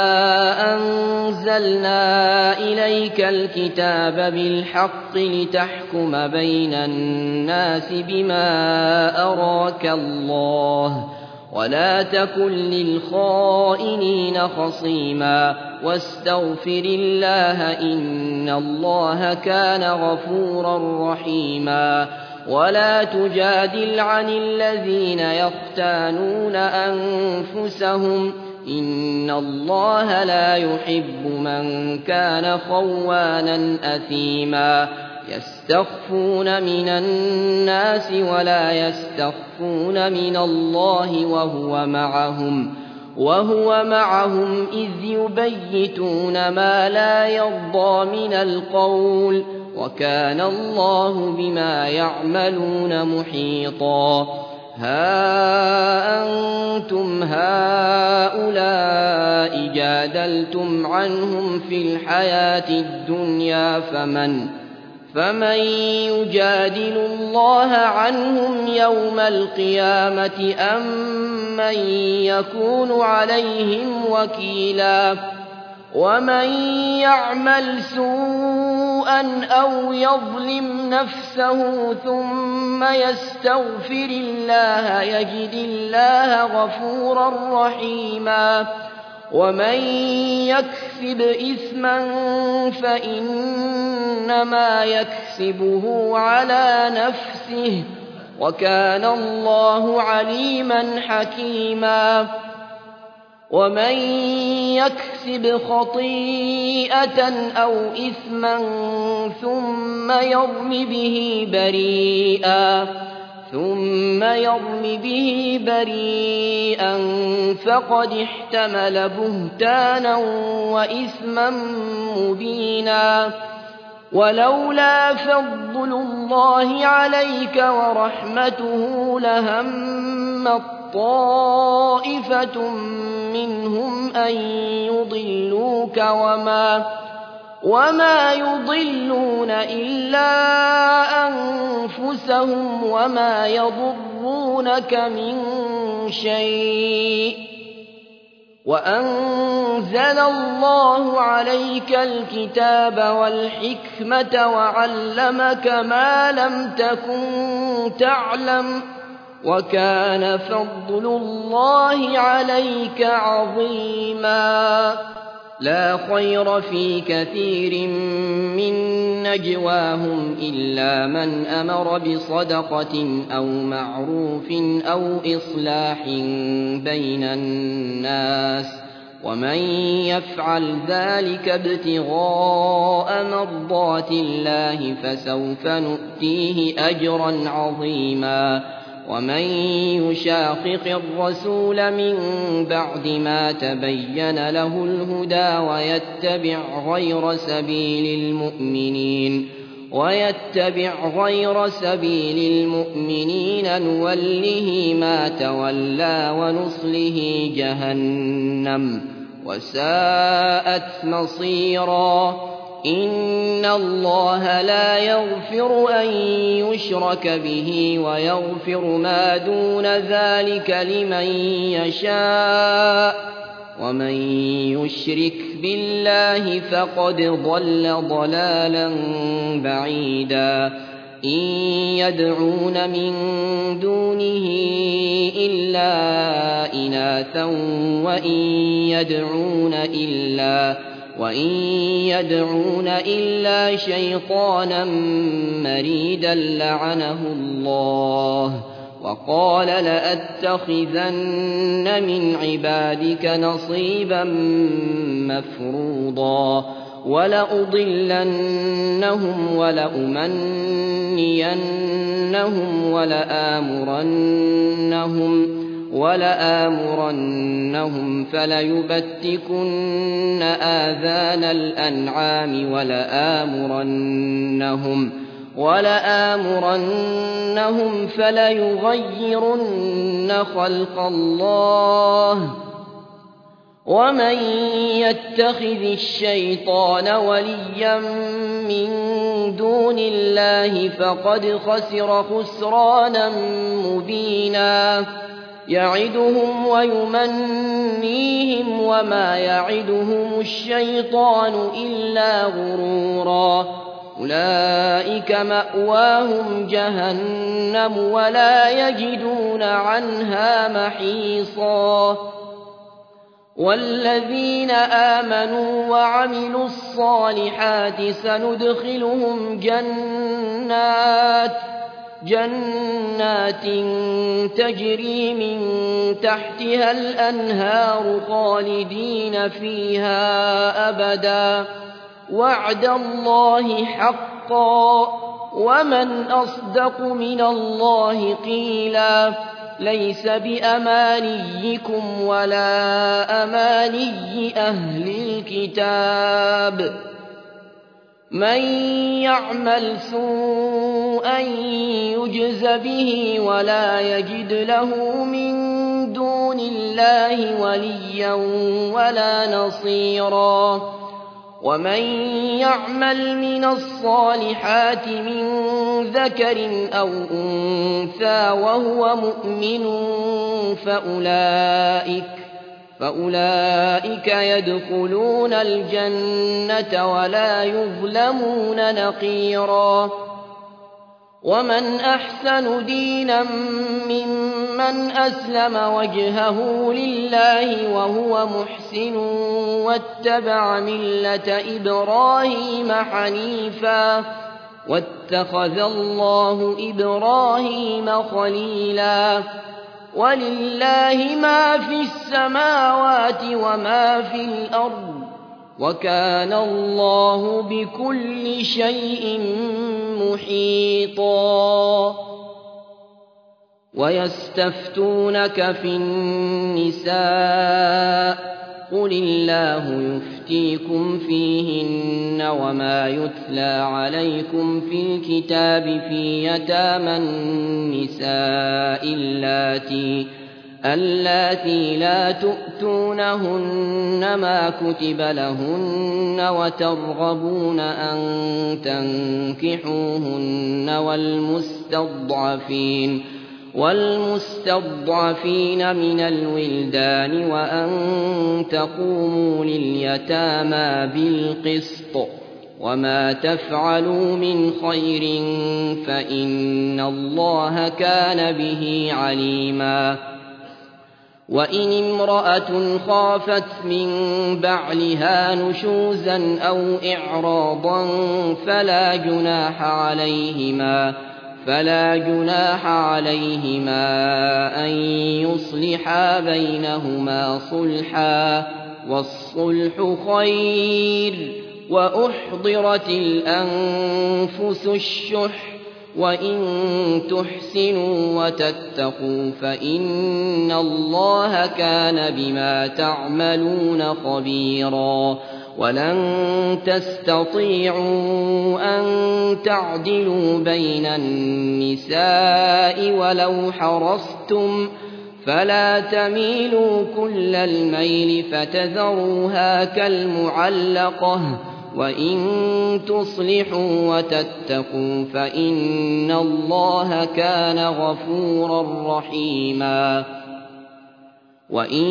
أنزلنا إليك الكتاب بالحق لتحكم بين الناس بما أراك الله ولا تكن للخائنين خصيما واستغفر الله إن الله كان غفورا رحيما ولا تجادل عن الذين يختانون أنفسهم إن الله لا يحب من كان خوانا أثيما يستخفون من الناس ولا يستخفون من الله وهو معهم وهو معهم إذ يبيتون ما لا يرضى من القول وكان الله بما يعملون محيطا ها أنتم هؤلاء جادلتم عنهم في الحياة الدنيا فمن فمن يجادل الله عنهم يوم القيامة أم من يكون عليهم وكيلا ومن يعمل سوءا أو يظلم نفسه ثم يستغفر الله يجد الله غفورا رحيما ومن يكسب إثما فإنما يكسبه على نفسه وكان الله عليما حكيما ومن يكسب خطيئة أو إثما ثم يرم به بريئا ثم يرم به بريئا فقد احتمل بهتانا وإثما مبينا ولولا فضل الله عليك ورحمته لهم طائفة منهم أن يضلوك وما وما يضلون إلا أنفسهم وما يضرونك من شيء وأنزل الله عليك الكتاب والحكمة وعلمك ما لم تكن تعلم وكان فضل الله عليك عظيما لا خير في كثير من نجواهم إلا من أمر بصدقة أو معروف أو إصلاح بين الناس ومن يفعل ذلك ابتغاء مرضات الله فسوف نؤتيه أجرا عظيما ومن يشاقق الرسول من بعد ما تبين له الهدى ويتبع غير سبيل المؤمنين ويتبع غير سبيل المؤمنين نوله ما تولى ونصله جهنم وساءت مصيرا إن الله لا يغفر أن يشرك به ويغفر ما دون ذلك لمن يشاء ومن يشرك بالله فقد ضل ضلالا بعيدا إن يدعون من دونه إلا إناثا وإن يدعون إلا وإن يدعون إلا شيطانا مريدا لعنه الله وقال لأتخذن من عبادك نصيبا مفروضا ولأضلنهم ولأمنينهم ولآمرنهم ولآمرنهم فليبتكن آذان الأنعام ولآمرنهم ولآمرنهم فليغيرن خلق الله ومن يتخذ الشيطان وليا من دون الله فقد خسر خسرانا مبينا يعدهم ويمنيهم وما يعدهم الشيطان إلا غرورا أولئك مأواهم جهنم ولا يجدون عنها محيصا والذين آمنوا وعملوا الصالحات سندخلهم جنات جنات تجري من تحتها الأنهار خالدين فيها أبدا وعد الله حقا ومن أصدق من الله قيلا ليس بأمانيكم ولا أماني أهل الكتاب من يعمل سوءا يجز به ولا يجد له من دون الله وليا ولا نصيرا ومن يعمل من الصالحات من ذكر أو أنثى وهو مؤمن فأولئك, فأولئك يدخلون الجنة ولا يظلمون نقيرا ومن أحسن دينا ممن أسلم وجهه لله وهو محسن واتبع ملة إبراهيم حنيفا واتخذ الله إبراهيم خليلا ولله ما في السماوات وما في الأرض وكان الله بكل شيء محيطا ويستفتونك في النساء قل الله يفتيكم فيهن وما يتلى عليكم في الكتاب في يتامى النساء اللاتي اللاتي لا تؤتونهن ما كتب لهن وترغبون أن تنكحوهن والمستضعفين والمستضعفين من الولدان وأن تقوموا لليتامى بالقسط وما تفعلوا من خير فإن الله كان به عليما وإن امرأة خافت من بعلها نشوزا أو إعراضا فلا جناح عليهما فلا جناح عليهما أن يصلحا بينهما صلحا والصلح خير وأحضرت الأنفس الشح وإن تحسنوا وتتقوا فإن الله كان بما تعملون خبيرا ولن تستطيعوا أن تعدلوا بين النساء ولو حرصتم فلا تميلوا كل الميل فتذروها كالمعلقة وإن تصلحوا وتتقوا فإن الله كان غفورا رحيما وإن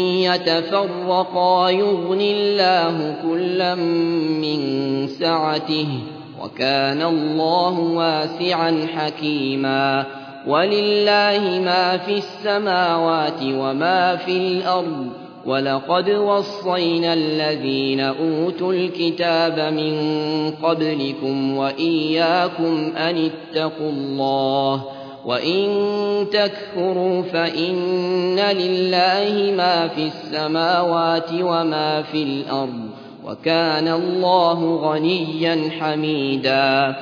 يتفرقا يغن الله كلا من سعته وكان الله واسعا حكيما ولله ما في السماوات وما في الأرض ولقد وصينا الذين أوتوا الكتاب من قبلكم وإياكم أن اتقوا الله وإن تكفروا فإن لله ما في السماوات وما في الأرض وكان الله غنيا حميدا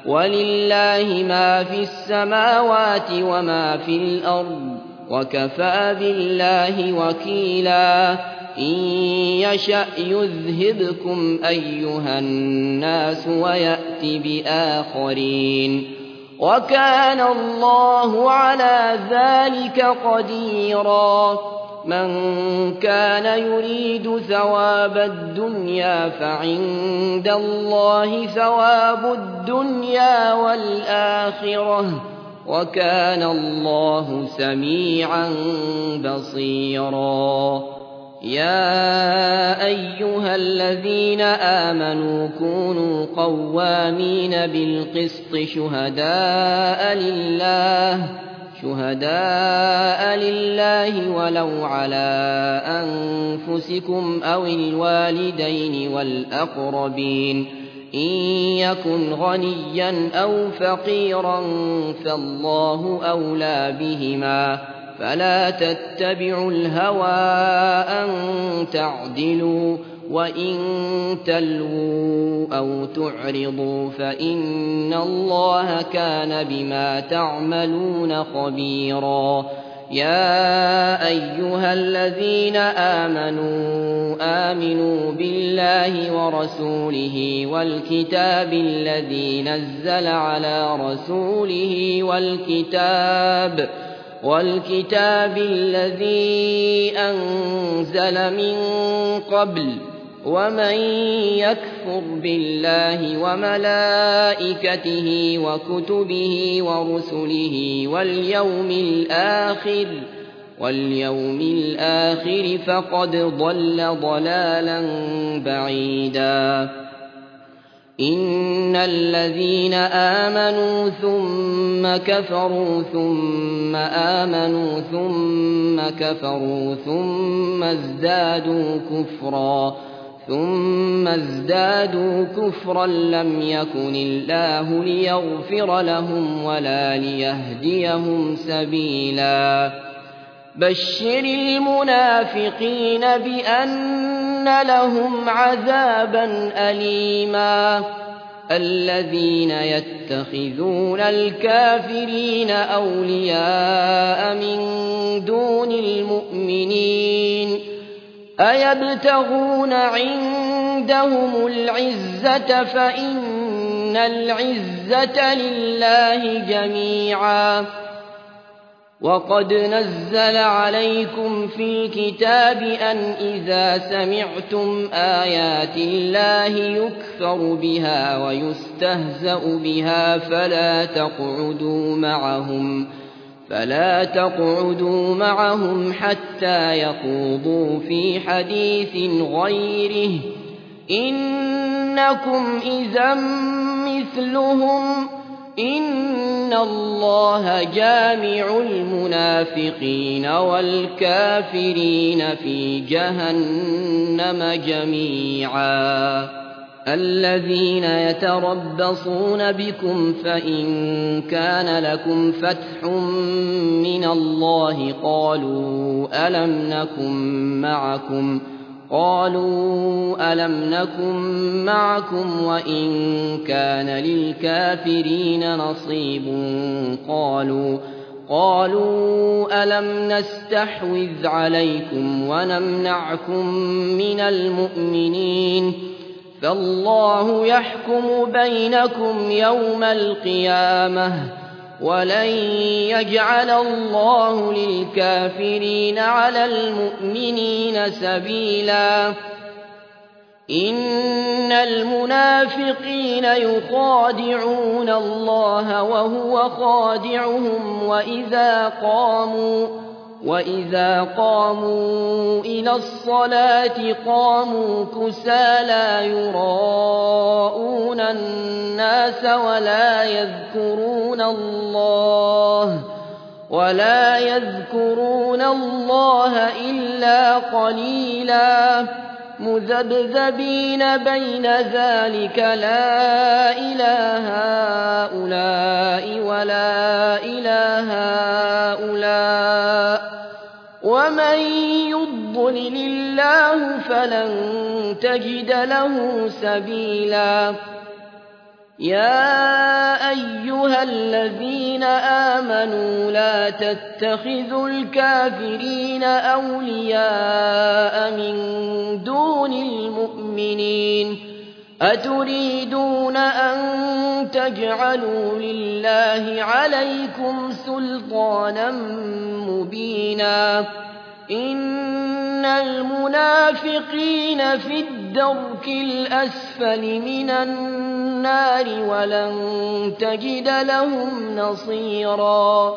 ولله ما في السماوات وما في الأرض وكفى بالله وكيلا إن يشأ يذهبكم أيها الناس ويأت بآخرين وكان الله على ذلك قديرا من كان يريد ثواب الدنيا فعند الله ثواب الدنيا والآخرة وكان الله سميعا بصيرا يا أيها الذين آمنوا كونوا قوامين بالقسط شهداء لله شهداء لله ولو على أنفسكم أو الوالدين والأقربين إن يكن غنيا أو فقيرا فالله أولى بهما فلا تتبعوا الهوى أن تعدلوا وإن تلووا أو تعرضوا فإن الله كان بما تعملون خبيرا يا أيها الذين آمنوا آمنوا بالله ورسوله والكتاب الذي نزل على رسوله والكتاب والكتاب الذي أنزل من قبل ومن يكفر بالله وملائكته وكتبه ورسله واليوم الآخر واليوم الآخر فقد ضل ضلالا بعيدا إن الذين آمنوا ثم كفروا ثم آمنوا ثم كفروا ثم ازدادوا كفرا ثم ازدادوا كفرا لم يكن الله ليغفر لهم ولا ليهديهم سبيلا بشر المنافقين بأن لهم عذابا أليما الذين يتخذون الكافرين أولياء من دون المؤمنين أيبتغون عندهم العزة فإن العزة لله جميعا وقد نزل عليكم في الكتاب أن إذا سمعتم آيات الله يكفر بها ويستهزأ بها فلا تقعدوا معهم فلا تقعدوا معهم حتى يخوضوا في حديث غيره إنكم إذا مثلهم إن الله جامع المنافقين والكافرين في جهنم جميعا الذين يتربصون بكم فإن كان لكم فتح من الله قالوا ألم نكن معكم قالوا ألم نكن معكم وإن كان للكافرين نصيب قالوا قالوا ألم نستحوذ عليكم ونمنعكم من المؤمنين فالله يحكم بينكم يوم القيامة ولن يجعل الله للكافرين على المؤمنين سبيلا إن المنافقين يخادعون الله وهو خادعهم وإذا قاموا وإذا قاموا إلى الصلاة قاموا كسالى يراءون الناس ولا يذكرون الله ولا يذكرون الله إلا قليلا مذبذبين بين ذلك لا إله هؤلاء ولا إله هؤلاء ومن يضلل الله فلن تجد له سبيلا يا أيها الذين آمنوا لا تتخذوا الكافرين أولياء من دون المؤمنين أتريدون أن تجعلوا لله عليكم سلطانا مبينا إن المنافقين في الدرك الأسفل من النار ولن تجد لهم نصيرا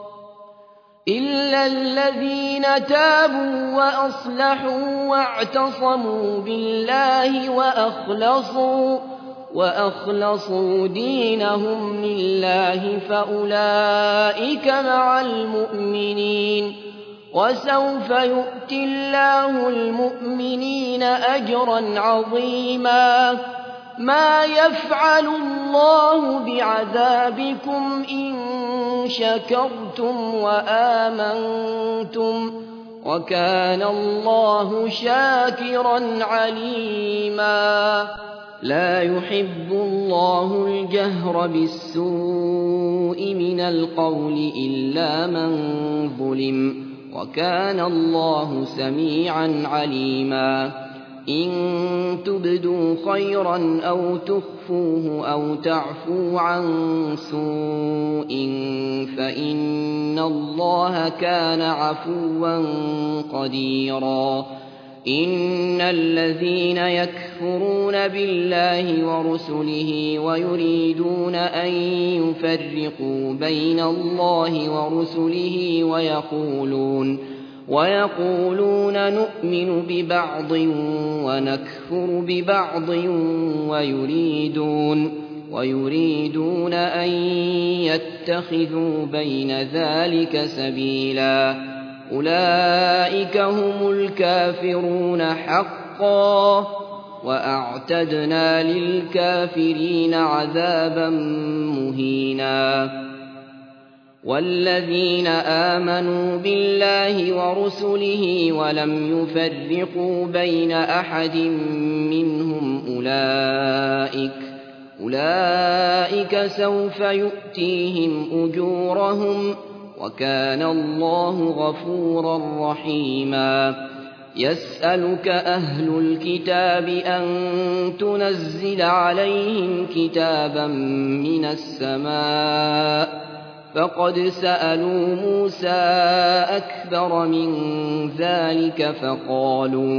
إلا الذين تابوا وأصلحوا واعتصموا بالله وأخلصوا وأخلصوا دينهم لله فأولئك مع المؤمنين وسوف يؤتي الله المؤمنين أجرا عظيما ما يفعل الله بعذابكم إن شكرتم وآمنتم وكان الله شاكرا عليما لا يحب الله الجهر بالسوء من القول إلا من ظلم وكان الله سميعا عليما إن تبدوا خيرا أو تخفوه أو تعفوا عن سوء فإن الله كان عفوا قديرا إن الذين يكفرون بالله ورسله ويريدون أن يفرقوا بين الله ورسله ويقولون ويقولون نؤمن ببعض ونكفر ببعض ويريدون ويريدون أن يتخذوا بين ذلك سبيلا أولئك هم الكافرون حقا وأعتدنا للكافرين عذابا مهينا والذين آمنوا بالله ورسله ولم يفرقوا بين أحد منهم أولئك أولئك سوف يؤتيهم أجورهم وكان الله غفورا رحيما يسألك أهل الكتاب أن تنزل عليهم كتابا من السماء فقد سألوا موسى أكبر من ذلك فقالوا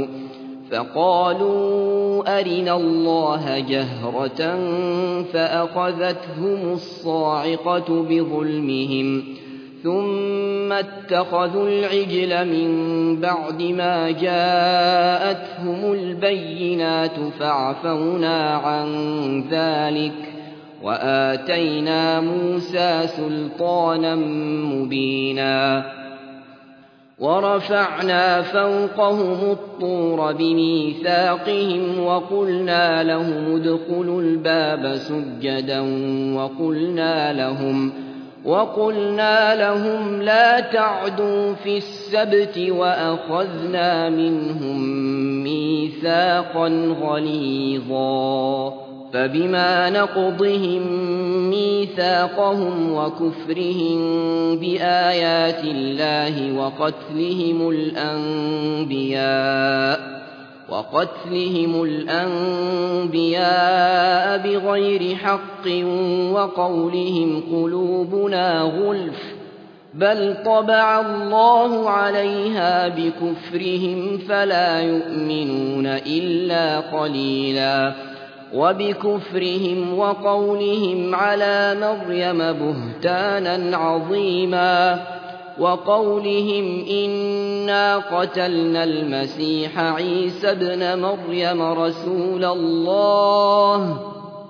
فقالوا أرنا الله جهرة فأخذتهم الصاعقة بظلمهم ثم اتخذوا العجل من بعد ما جاءتهم البينات فعفونا عن ذلك وآتينا موسى سلطانا مبينا ورفعنا فوقهم الطور بميثاقهم وقلنا لهم ادخلوا الباب سجدا وقلنا لهم وقلنا لهم لا تعدوا في السبت وأخذنا منهم ميثاقا غليظا فبما نقضهم ميثاقهم وكفرهم بآيات الله وقتلهم الأنبياء وقتلهم الأنبياء بغير حق وقولهم قلوبنا غلف بل طبع الله عليها بكفرهم فلا يؤمنون إلا قليلا وبكفرهم وقولهم على مريم بهتانا عظيما وقولهم إنا قتلنا المسيح عيسى ابن مريم رسول الله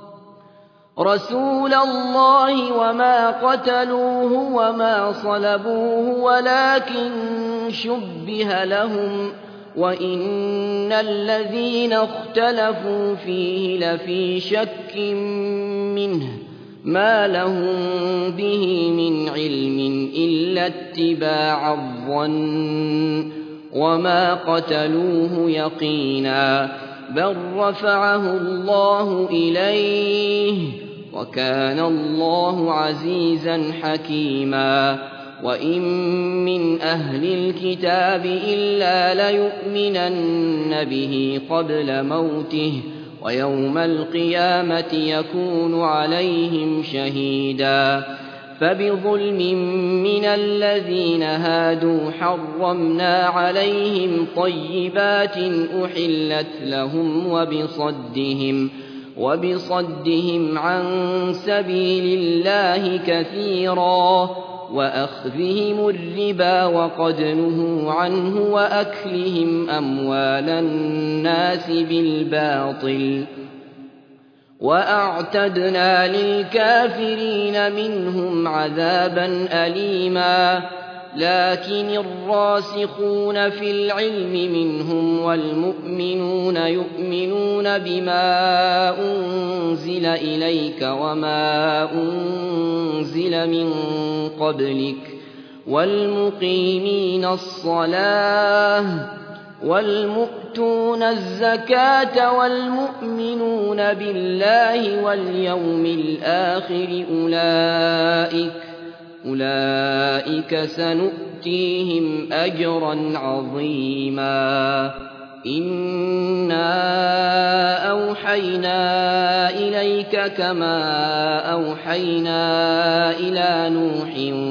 رسول الله وما قتلوه وما صلبوه ولكن شبه لهم وإن الذين اختلفوا فيه لفي شك منه ما لهم به من علم إلا اتباع الظن وما قتلوه يقينا بل رفعه الله إليه وكان الله عزيزا حكيما وإن من أهل الكتاب إلا ليؤمنن به قبل موته ويوم القيامة يكون عليهم شهيدا فبظلم من الذين هادوا حرمنا عليهم طيبات أحلت لهم وبصدهم وبصدهم عن سبيل الله كثيرا وأخذهم الربا وقد نهوا عنه وأكلهم أموال الناس بالباطل وأعتدنا للكافرين منهم عذابا أليما لكن الراسخون في العلم منهم والمؤمنون يؤمنون بما أنزل إليك وما أنزل من قبلك والمقيمين الصلاة والمؤتون الزكاة والمؤمنون بالله واليوم الآخر أولئك أولئك سنؤتيهم أجرا عظيما إنا أوحينا إليك كما أوحينا إلى نوح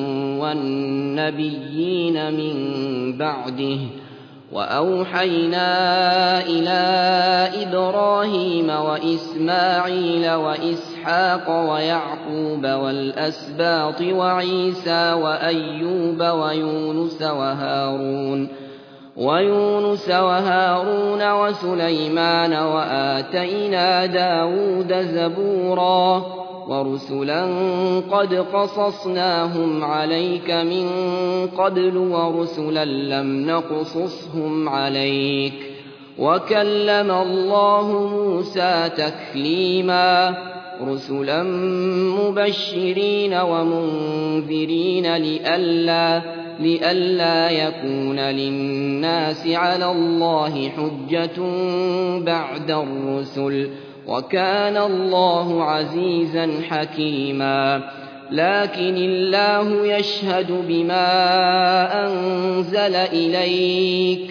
والنبيين من بعده وأوحينا إلى إبراهيم وإسماعيل وإسحاق ويعقوب والأسباط وعيسى وأيوب ويونس وهارون ويونس وهارون وسليمان وآتينا داود زبورا ورسلا قد قصصناهم عليك من قبل ورسلا لم نقصصهم عليك وكلم الله موسى تكليما رسلا مبشرين ومنذرين لئلا لئلا يكون للناس على الله حجة بعد الرسل وكان الله عزيزا حكيما لكن الله يشهد بما أنزل إليك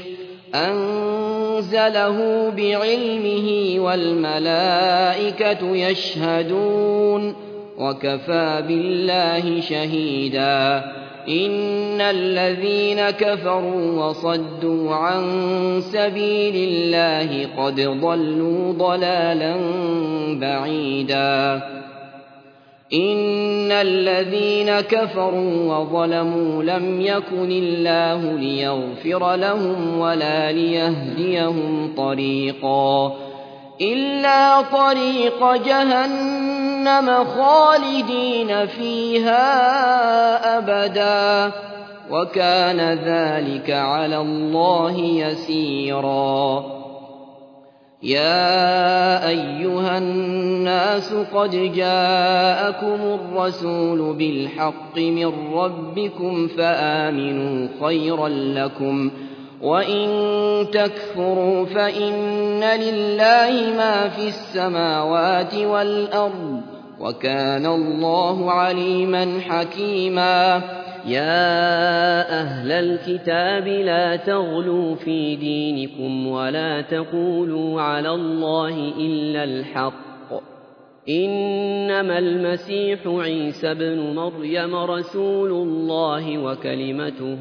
أنزله بعلمه والملائكة يشهدون وكفى بالله شهيدا إن الذين كفروا وصدوا عن سبيل الله قد ضلوا ضلالا بعيدا إن الذين كفروا وظلموا لم يكن الله ليغفر لهم ولا ليهديهم طريقا إلا طريق جهنم خالدين فيها أبدا وكان ذلك على الله يسيرا يا أيها الناس قد جاءكم الرسول بالحق من ربكم فآمنوا خيرا لكم وإن تكفروا فإن لله ما في السماوات والأرض وكان الله عليما حكيما يا أهل الكتاب لا تغلوا في دينكم ولا تقولوا على الله إلا الحق إنما المسيح عيسى ابن مريم رسول الله وكلمته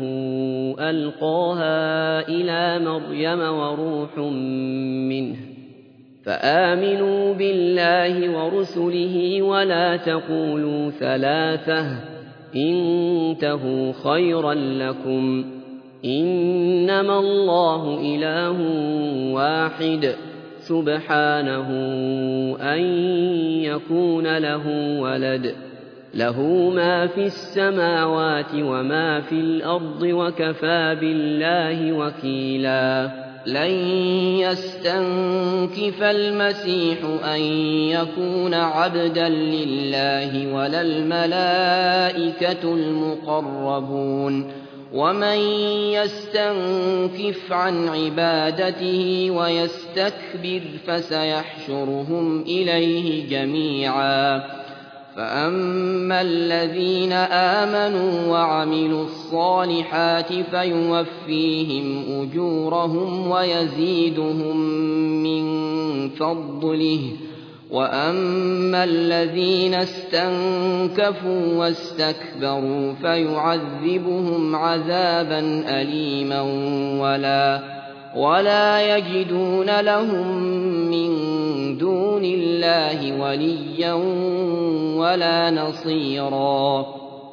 ألقاها إلى مريم وروح منه فآمنوا بالله ورسله ولا تقولوا ثلاثة انتهوا خيرا لكم إنما الله إله واحد سبحانه أن يكون له ولد له ما في السماوات وما في الأرض وكفى بالله وكيلا لن يستنكف المسيح أن يكون عبدا لله ولا الملائكة المقربون ومن يستنكف عن عبادته ويستكبر فسيحشرهم إليه جميعا فأما الذين آمنوا وعملوا الصالحات فيوفيهم أجورهم ويزيدهم من فضله وأما الذين استنكفوا واستكبروا فيعذبهم عذابا أليما ولا, ولا يجدون لهم من دون الله وليا ولا نصيرا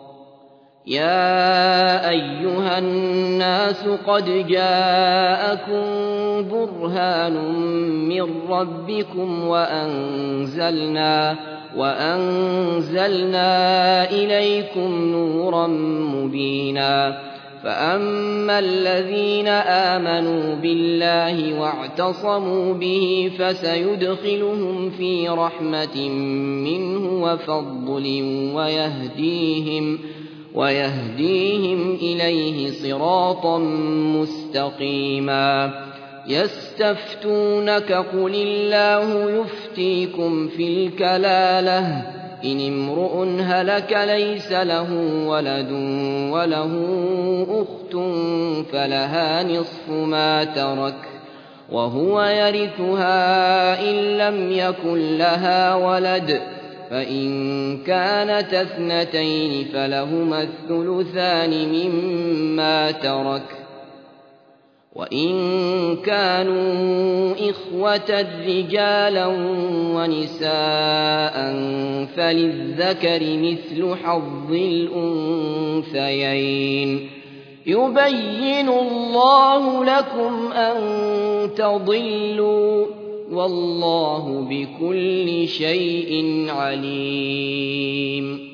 يا أيها الناس قد جاءكم برهان من ربكم وأنزلنا, وأنزلنا إليكم نورا مبينا فأما الذين آمنوا بالله واعتصموا به فسيدخلهم في رحمة منه وفضل ويهديهم, ويهديهم إليه صراطا مستقيما. يستفتونك قل الله يفتيكم في الكلالة إن امرؤ هلك ليس له ولد وله أخت فلها نصف ما ترك وهو يرثها إن لم يكن لها ولد، فإن كانت اثنتين فلهما الثلثان مما ترك، وإن كانوا إخوة رجالا ونساء فللذكر مثل حظ الأنثيين. يبين الله لكم أن تضلوا والله بكل شيء عليم.